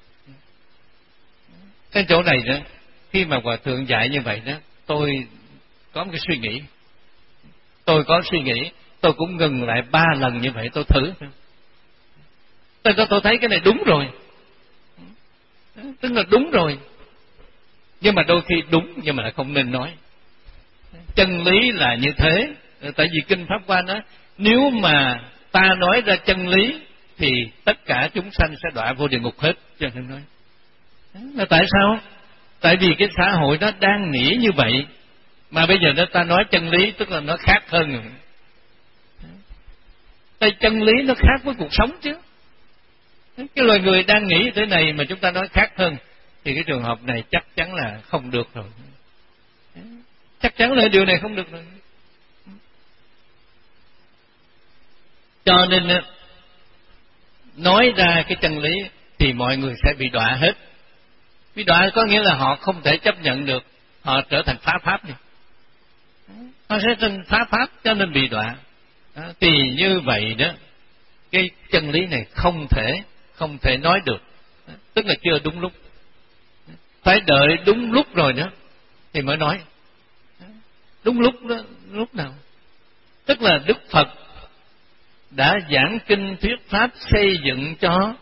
Cái chỗ này nữa, khi mà Hòa Thượng dạy như vậy đó, tôi có một cái suy nghĩ, tôi có suy nghĩ, tôi cũng ngừng lại ba lần như vậy, tôi thử. Tôi, tôi thấy cái này đúng rồi, tức là đúng rồi, nhưng mà đôi khi đúng nhưng mà lại không nên nói. Chân lý là như thế. Tại vì Kinh Pháp Hoa nói nếu mà ta nói ra chân lý thì tất cả chúng sanh sẽ đọa vô địa ngục hết, cho nên nói là tại sao? Tại vì cái xã hội nó đang nghĩ như vậy, mà bây giờ nó ta nói chân lý tức là nó khác hơn rồi. Tại chân lý nó khác với cuộc sống chứ. Cái loài người đang nghĩ thế này mà chúng ta nói khác hơn, thì cái trường hợp này chắc chắn là không được rồi. Chắc chắn là điều này không được rồi. Cho nên nói ra cái chân lý thì mọi người sẽ bị đọa hết. Bị đọa có nghĩa là họ không thể chấp nhận được, họ trở thành phá pháp đi. Họ sẽ thành phá pháp cho nên bị đọa. Đó, thì như vậy đó, cái chân lý này không thể không thể nói được, tức là chưa đúng lúc. Phải đợi đúng lúc rồi đó thì mới nói. Đúng lúc đó, lúc nào? Tức là Đức Phật đã giảng kinh thuyết pháp xây dựng cho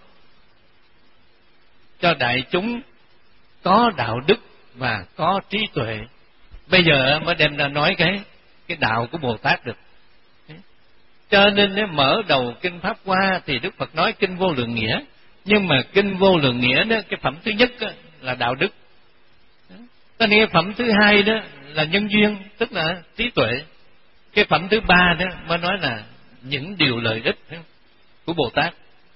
cho đại chúng có đạo đức và có trí tuệ. Bây giờ mới đem ra nói cái cái đạo của Bồ Tát được. Cho nên nếu mở đầu kinh pháp qua thì Đức Phật nói kinh vô lượng nghĩa, nhưng mà kinh vô lượng nghĩa đó, cái phẩm thứ nhất đó là đạo đức. Cái phẩm thứ hai đó là nhân duyên, tức là trí tuệ. Cái phẩm thứ ba đó mới nói là những điều lợi ích của Bồ Tát.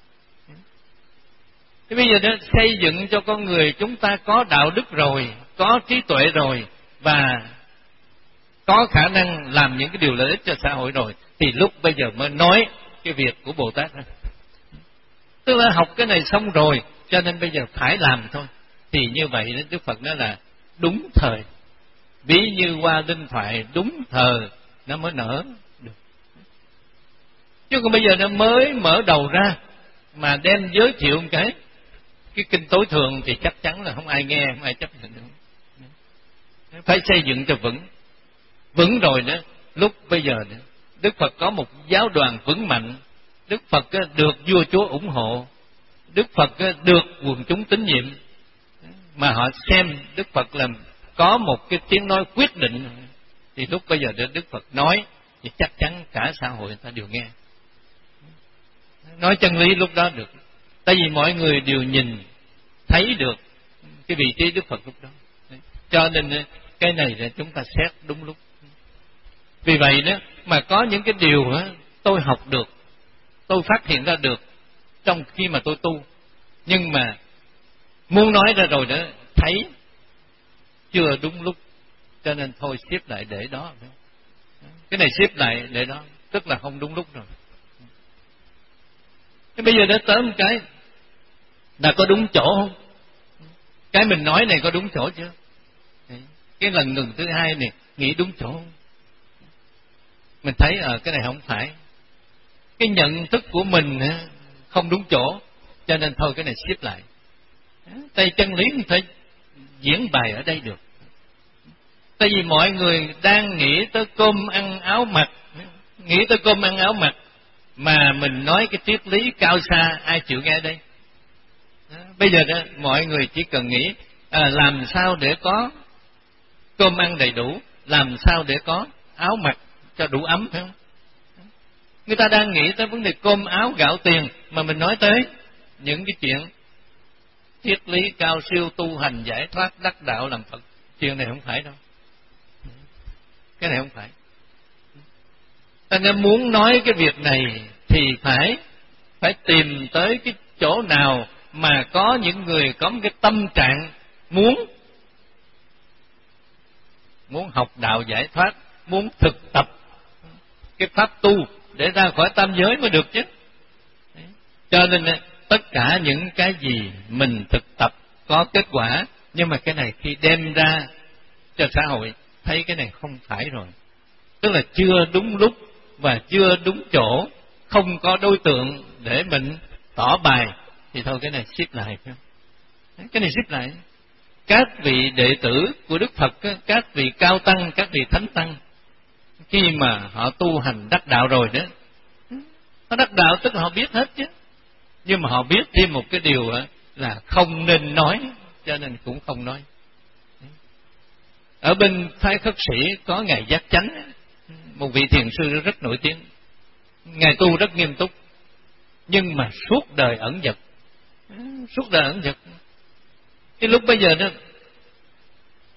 Thế bây giờ đó, xây dựng cho con người chúng ta có đạo đức rồi, có trí tuệ rồi, và có khả năng làm những cái điều lợi ích cho xã hội rồi, thì lúc bây giờ mới nói cái việc của Bồ Tát. Tức là học cái này xong rồi, cho nên bây giờ phải làm thôi. Thì như vậy Đức Phật nói là đúng thời. Ví như hoa linh thoại đúng thời nó mới nở được. Chứ còn bây giờ nó mới mở đầu ra mà đem giới thiệu một cái cái kinh tối thường thì chắc chắn là không ai nghe, không ai chấp nhận được. Phải xây dựng cho vững. Vững rồi đó, lúc bây giờ đó, Đức Phật có một giáo đoàn vững mạnh, Đức Phật được vua chúa ủng hộ, Đức Phật được quần chúng tín nhiệm, mà họ xem Đức Phật làm có một cái tiếng nói quyết định, thì lúc bây giờ Đức Phật nói thì chắc chắn cả xã hội người ta đều nghe. Nói chân lý lúc đó được, tại vì mọi người đều nhìn thấy được cái vị trí Đức Phật lúc đó. Cho nên cái này là chúng ta xét đúng lúc. Vì vậy đó mà có những cái điều đó, tôi học được, tôi phát hiện ra được trong khi mà tôi tu, nhưng mà muốn nói ra rồi đó thấy chưa đúng lúc, cho nên thôi xếp lại để đó. Cái này xếp lại để đó, tức là không đúng lúc rồi. Thế bây giờ đã tới một cái là có đúng chỗ không? Cái mình nói này có đúng chỗ chưa? Cái lần ngừng thứ hai này nghĩ đúng chỗ không? Mình thấy ở à, cái này không phải. Cái nhận thức của mình không đúng chỗ, cho nên thôi cái này xếp lại. Tại chân lý không thể diễn bày ở đây được. Tại vì mọi người đang nghĩ tới cơm ăn áo mặc, nghĩ tới cơm ăn áo mặc, mà mình nói cái triết lý cao xa, ai chịu nghe đây? Bây giờ đó, mọi người chỉ cần nghĩ à, làm sao để có cơm ăn đầy đủ, làm sao để có áo mặc cho đủ ấm, phải không? Người ta đang nghĩ tới vấn đề cơm áo gạo tiền, mà mình nói tới những cái chuyện triết lý cao siêu, tu hành giải thoát đắc đạo làm Phật. Chuyện này không phải đâu. Cái này không phải. Ta nên muốn nói cái việc này thì phải phải tìm tới cái chỗ nào mà có những người có một cái tâm trạng muốn muốn học đạo giải thoát, muốn thực tập cái pháp tu để ra khỏi tam giới mới được chứ. Cho nên tất cả những cái gì mình thực tập có kết quả, nhưng mà cái này khi đem ra cho xã hội thấy cái này không phải rồi, tức là chưa đúng lúc và chưa đúng chỗ, không có đối tượng để mình tỏ bài, thì thôi cái này xếp lại. Cái này xếp lại. Các vị đệ tử của Đức Phật, các vị cao tăng, các vị thánh tăng, khi mà họ tu hành đắc đạo rồi đó, họ đắc đạo tức là họ biết hết chứ, nhưng mà họ biết thêm một cái điều là không nên nói, cho nên cũng không nói. Ở bên phái khất sĩ có ngài Giác Chánh, một vị thiền sư rất nổi tiếng, ngài tu rất nghiêm túc, nhưng mà suốt đời ẩn dật, suốt đời ẩn dật. Cái lúc bây giờ đó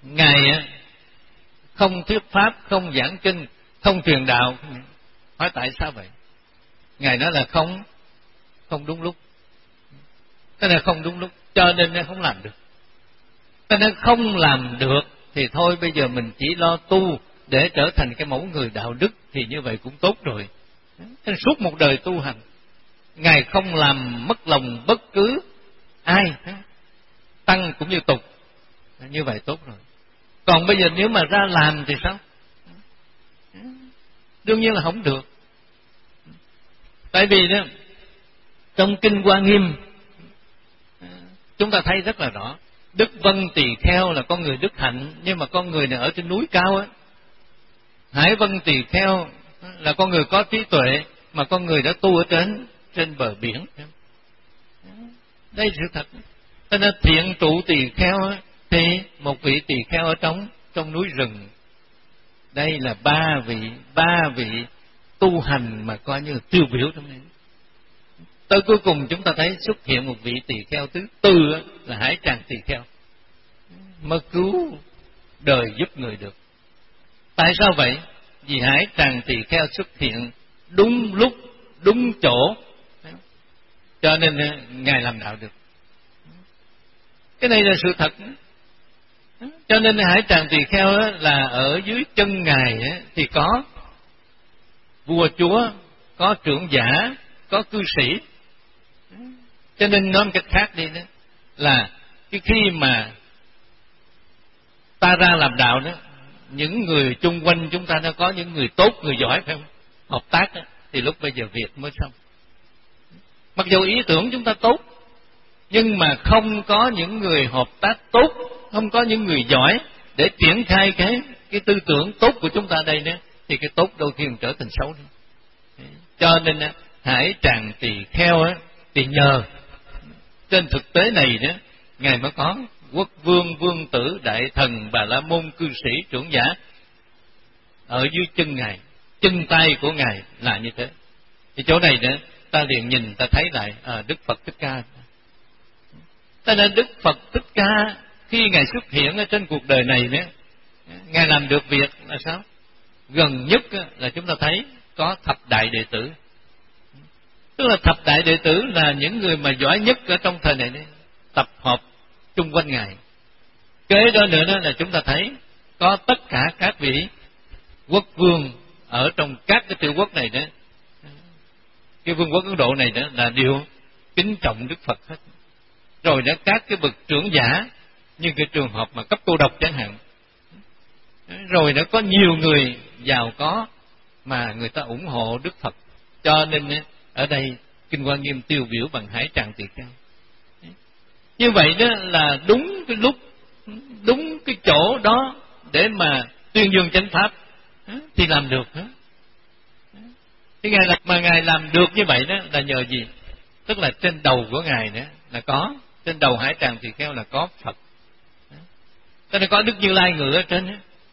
Ngài không thuyết pháp, không giảng kinh, không truyền đạo. Hỏi tại sao vậy? Ngài nói là không không đúng lúc. Thế là không đúng lúc, cho nên nó không làm được. Thế nên không làm được thì thôi, bây giờ mình chỉ lo tu để trở thành cái mẫu người đạo đức thì như vậy cũng tốt rồi. Thế suốt một đời tu hành, Ngài không làm mất lòng bất cứ ai, tăng cũng như tục, như vậy tốt rồi. Còn bây giờ nếu mà ra làm thì sao? Đương nhiên là không được. Tại vì đó, trong Kinh Hoa Nghiêm chúng ta thấy rất là rõ, Đức Vân Tỳ Kheo là con người đức hạnh, nhưng mà con người này ở trên núi cao á. Hải Vân Tỳ Kheo là con người có trí tuệ, mà con người đã tu ở trên trên bờ biển. Đây là sự thật. Cho nên Thiện Trụ Tỳ Kheo thì một vị tỳ kheo ở trong trong núi rừng. Đây là ba vị ba vị tu hành mà coi như là tiêu biểu trong này. Tới cuối cùng chúng ta thấy xuất hiện một vị tỳ kheo thứ tư là Hải Tràng Tỳ Kheo, mới cứu đời giúp người được. Tại sao vậy? Vì Hải Tràng Tỳ Kheo xuất hiện đúng lúc, đúng chỗ, cho nên Ngài làm đạo được. Cái này là sự thật. Cho nên Hải Tràng Tỳ Kheo là ở dưới chân Ngài thì có vua chúa, có trưởng giả, có cư sĩ. Cho nên nói một cách khác đi đó, là cái khi mà ta ra làm đạo đó, những người chung quanh chúng ta nó có những người tốt, người giỏi phải không? Hợp tác đó, thì lúc bây giờ việc mới xong. Mặc dù ý tưởng chúng ta tốt, nhưng mà không có những người hợp tác tốt, không có những người giỏi để triển khai cái cái tư tưởng tốt của chúng ta đây nữa, thì cái tốt đôi khi trở thành xấu đi. Cho nên Hải Tràng Tỳ Kheo á, thì nhờ trên thực tế này đó, Ngài mới có quốc vương, vương tử, đại thần, Bà La Môn, cư sĩ, trưởng giả ở dưới chân Ngài, chân tay của Ngài là như thế. Thì chỗ này nữa ta liền nhìn ta thấy lại à, Đức Phật Thích Ca. Cho nên Đức Phật Thích Ca khi Ngài xuất hiện ở trên cuộc đời này nữa, Ngài làm được việc là sao? Gần nhất là chúng ta thấy có thập đại đệ tử. Tức là thập đại đệ tử là những người mà giỏi nhất ở trong thời này này, tập hợp chung quanh Ngài. Kế đó nữa đó là chúng ta thấy có tất cả các vị quốc vương ở trong các cái tiểu quốc này đó. Cái vương quốc Ấn Độ này đó là đều kính trọng Đức Phật hết. Rồi đó các cái bậc trưởng giả, như cái trường hợp mà cấp cô độc chẳng hạn. Rồi đó có nhiều người giàu có mà người ta ủng hộ Đức Phật. Cho nên ở đây Kinh Hoa Nghiêm tiêu biểu bằng Hải Tràng Tỳ Kheo. Như vậy đó là đúng cái lúc, đúng cái chỗ đó để mà tuyên dương chánh pháp thì làm được. Thì Ngài làm, mà Ngài làm được như vậy đó là nhờ gì? Tức là trên đầu của Ngài đó là có, trên đầu Hải Tràng Tỳ Kheo là có Phật. Cho nên có Đức Như Lai ngự ở trên đó.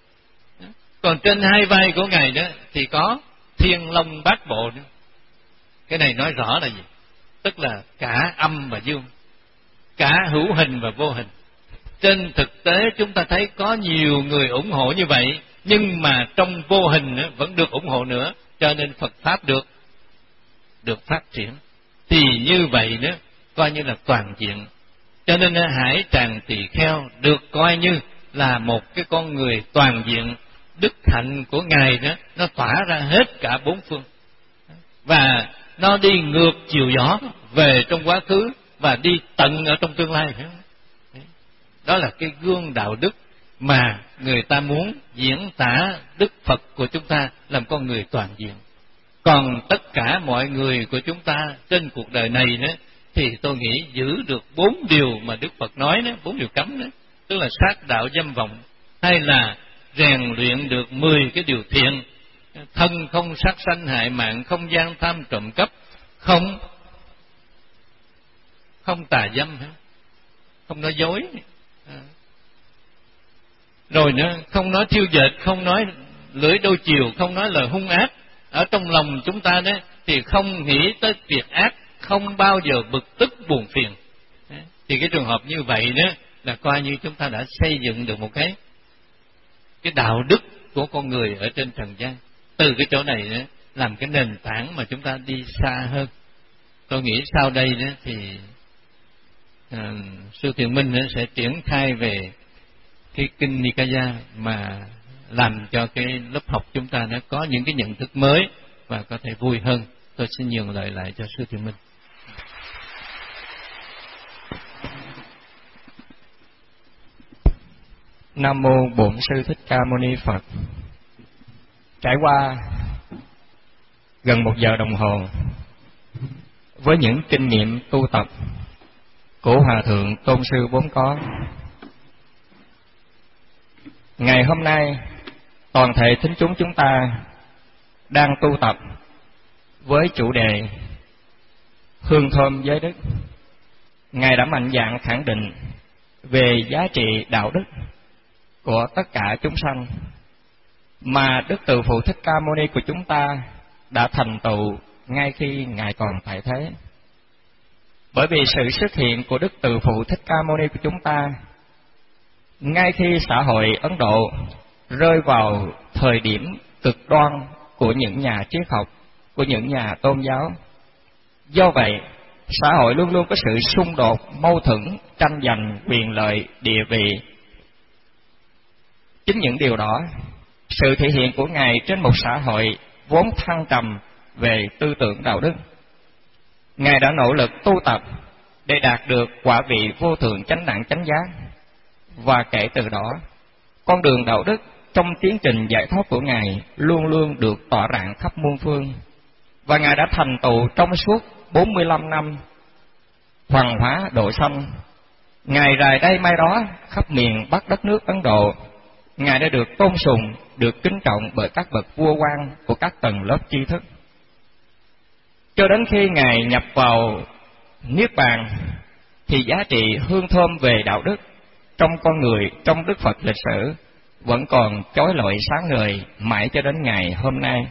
Còn trên hai vai của Ngài đó thì có Thiên Long Bát Bộ nữa. Cái này nói rõ là gì? Tức là cả âm và dương, cả hữu hình và vô hình. Trên thực tế chúng ta thấy có nhiều người ủng hộ như vậy, nhưng mà trong vô hình vẫn được ủng hộ nữa, cho nên Phật Pháp được được phát triển. Thì như vậy đó coi như là toàn diện. Cho nên Hải Tràng Tỳ Kheo được coi như là một cái con người toàn diện. Đức hạnh của Ngài đó nó tỏa ra hết cả bốn phương, và nó đi ngược chiều gió về trong quá khứ và đi tận ở trong tương lai. Đó là cái gương đạo đức mà người ta muốn diễn tả Đức Phật của chúng ta làm con người toàn diện. Còn tất cả mọi người của chúng ta trên cuộc đời này đó, thì tôi nghĩ giữ được bốn điều mà Đức Phật nói đó, bốn điều cấm đó, tức là sát đạo dâm vọng, hay là rèn luyện được mười cái điều thiện: thân không sát sanh hại mạng, không gian tham trộm cắp, không không tà dâm, không nói dối, rồi nữa không nói thiêu dệt, không nói lưỡi đôi chiều, không nói lời hung ác. Ở trong lòng chúng ta đó thì không nghĩ tới việc ác, không bao giờ bực tức buồn phiền. Thì cái trường hợp như vậy đó là coi như chúng ta đã xây dựng được một cái cái đạo đức của con người ở trên trần gian. Từ cái chỗ này đó, làm cái nền tảng mà chúng ta đi xa hơn. Tôi nghĩ sau đây đó thì à, sư Thiện Minh sẽ triển khai về cái kinh Nikaya mà làm cho cái lớp học chúng ta nó có những cái nhận thức mới và có thể vui hơn. Tôi xin nhường lời lại cho sư Thiện Minh. Nam mô Bổn Sư Thích Ca Mâu Ni Phật. Trải qua gần một giờ đồng hồ với những kinh nghiệm tu tập của Hòa Thượng Tôn Sư Vốn Có, ngày hôm nay toàn thể thính chúng chúng ta đang tu tập với chủ đề hương thơm giới đức. Ngài đã mạnh dạn khẳng định về giá trị đạo đức của tất cả chúng sanh mà Đức Từ Phụ Thích Ca Mâu Ni của chúng ta đã thành tựu ngay khi Ngài còn tại thế. Bởi vì sự xuất hiện của Đức Từ Phụ Thích Ca Mâu Ni của chúng ta ngay khi xã hội Ấn Độ rơi vào thời điểm cực đoan của những nhà triết học, của những nhà tôn giáo. Do vậy, xã hội luôn luôn có sự xung đột, mâu thuẫn, tranh giành quyền lợi, địa vị. Chính những điều đó, sự thể hiện của Ngài trên một xã hội vốn thăng trầm về tư tưởng đạo đức, Ngài đã nỗ lực tu tập để đạt được quả vị vô thượng chánh đẳng chánh giác. Và kể từ đó, con đường đạo đức trong tiến trình giải thoát của Ngài luôn luôn được tỏa rạng khắp muôn phương. Và Ngài đã thành tựu trong suốt bốn mươi lăm năm hoàng hóa độ sanh. Ngài rài đây mai đó khắp miền Bắc đất nước Ấn Độ. Ngài đã được tôn sùng, được kính trọng bởi các bậc vua quan của các tầng lớp tri thức. Cho đến khi Ngài nhập vào Niết Bàn, thì giá trị hương thơm về đạo đức trong con người, trong Đức Phật lịch sử vẫn còn chói lọi sáng ngời mãi cho đến ngày hôm nay.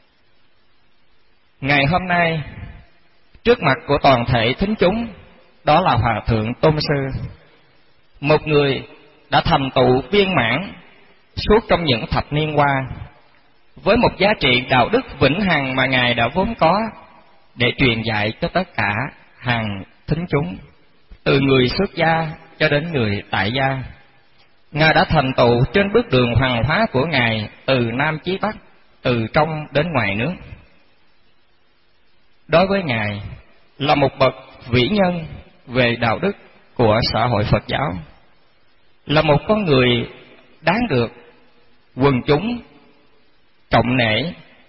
Ngày hôm nay, trước mặt của toàn thể thính chúng, đó là Hòa Thượng Tôn Sư, một người đã thành tựu viên mãn suốt trong những thập niên qua, với một giá trị đạo đức vĩnh hằng mà Ngài đã vốn có để truyền dạy cho tất cả hàng thính chúng, từ người xuất gia cho đến người tại gia. Ngài đã thành tựu trên bước đường hoàng hóa của Ngài từ Nam chí Bắc, từ trong đến ngoài nước. Đối với Ngài là một bậc vĩ nhân về đạo đức của xã hội Phật giáo, là một con người đáng được quần chúng trọng nể,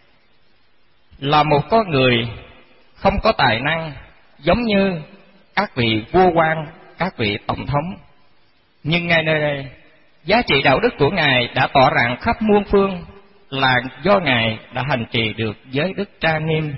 là một con người không có tài năng giống như các vị vua quan, các vị tổng thống. Nhưng ngay nơi đây, giá trị đạo đức của Ngài đã tỏa rạng khắp muôn phương là do Ngài đã hành trì được giới đức trang nghiêm.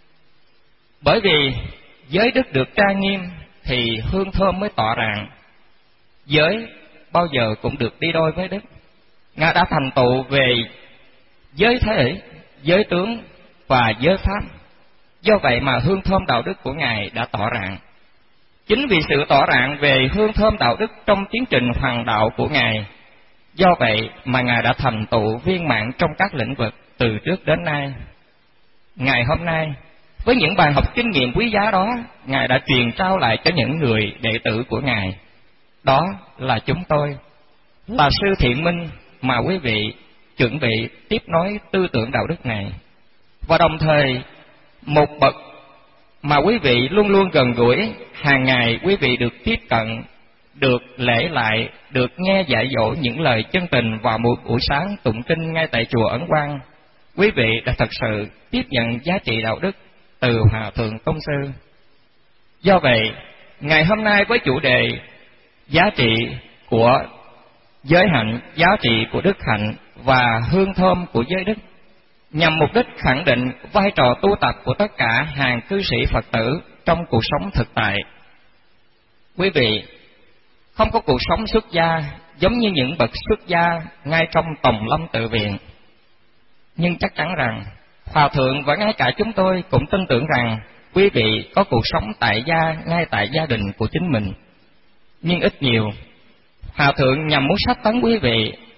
Bởi vì giới đức được trang nghiêm thì hương thơm mới tỏa rạng. Giới bao giờ cũng được đi đôi với đức. Ngài đã thành tựu về giới thể, giới tướng và giới pháp. Do vậy mà hương thơm đạo đức của Ngài đã tỏa rạng. Chính vì sự tỏa rạng về hương thơm đạo đức trong tiến trình hoàng đạo của Ngài, do vậy mà Ngài đã thành tựu viên mãn trong các lĩnh vực từ trước đến nay. Ngày hôm nay, với những bài học kinh nghiệm quý giá đó, Ngài đã truyền trao lại cho những người đệ tử của Ngài. Đó là chúng tôi, là sư Thiện Minh mà quý vị chuẩn bị tiếp nối tư tưởng đạo đức này. Và đồng thời, một bậc mà quý vị luôn luôn gần gũi, hàng ngày quý vị được tiếp cận, được lễ lại, được nghe dạy dỗ những lời chân tình vào một buổi sáng tụng kinh ngay tại chùa Ấn Quang. Quý vị đã thật sự tiếp nhận giá trị đạo đức từ Hòa Thượng Tôn Sư. Do vậy, ngày hôm nay với chủ đề giá trị của giới hạnh, giá trị của đức hạnh và hương thơm của giới đức, nhằm mục đích khẳng định vai trò tu tập của tất cả hàng cư sĩ Phật tử trong cuộc sống thực tại. Quý vị không có cuộc sống xuất gia giống như những bậc xuất gia ngay trong Tòng Lâm Tự Viện. Nhưng chắc chắn rằng Hòa Thượng và ngay cả chúng tôi cũng tin tưởng rằng quý vị có cuộc sống tại gia ngay tại gia đình của chính mình. Nhưng ít nhiều, Hòa Thượng nhằm muốn sắp tấn quý vị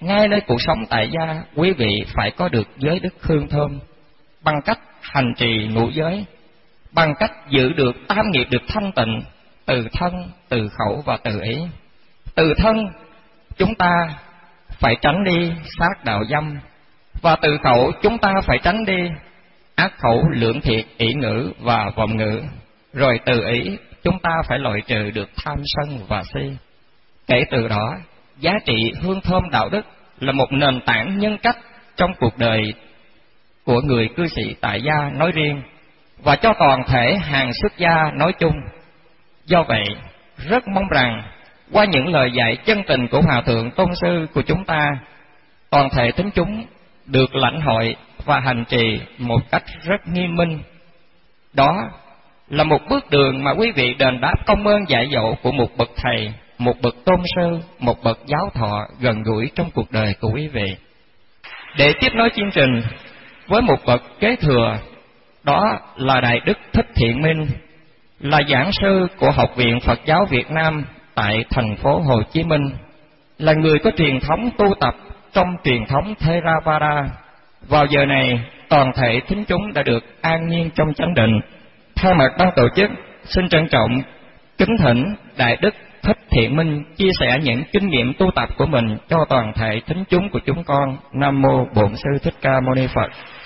ngay nơi cuộc sống tại gia, quý vị phải có được giới đức hương thơm bằng cách hành trì ngũ giới, bằng cách giữ được tam nghiệp được thanh tịnh từ thân, từ khẩu và từ ý. Từ thân, chúng ta phải tránh đi sát đạo dâm, và từ khẩu chúng ta phải tránh đi ác khẩu, lưỡng thiệt, ỷ ngữ và vọng ngữ. Rồi từ ý, chúng ta phải loại trừ được tham sân và si. Kể từ đó, giá trị hương thơm đạo đức là một nền tảng nhân cách trong cuộc đời của người cư sĩ tại gia nói riêng, và cho toàn thể hàng xuất gia nói chung. Do vậy, rất mong rằng qua những lời dạy chân tình của Hòa Thượng Tôn Sư của chúng ta, toàn thể tín chúng được lãnh hội và hành trì một cách rất nghiêm minh. Đó là một bước đường mà quý vị đền đáp công ơn dạy dỗ của một bậc thầy, một bậc tôn sư, một bậc giáo thọ gần gũi trong cuộc đời của quý vị. Để tiếp nối chương trình với một bậc kế thừa, đó là Đại Đức Thích Thiện Minh, là giảng sư của Học viện Phật giáo Việt Nam tại thành phố Hồ Chí Minh, là người có truyền thống tu tập trong truyền thống Theravada. Vào giờ này, toàn thể thính chúng đã được an nhiên trong chánh định. Thay mặt ban tổ chức, xin trân trọng kính thỉnh Đại Đức Thích Thiện Minh chia sẻ những kinh nghiệm tu tập của mình cho toàn thể thính chúng của chúng con. Nam mô Bổn Sư Thích Ca Mâu Ni Phật.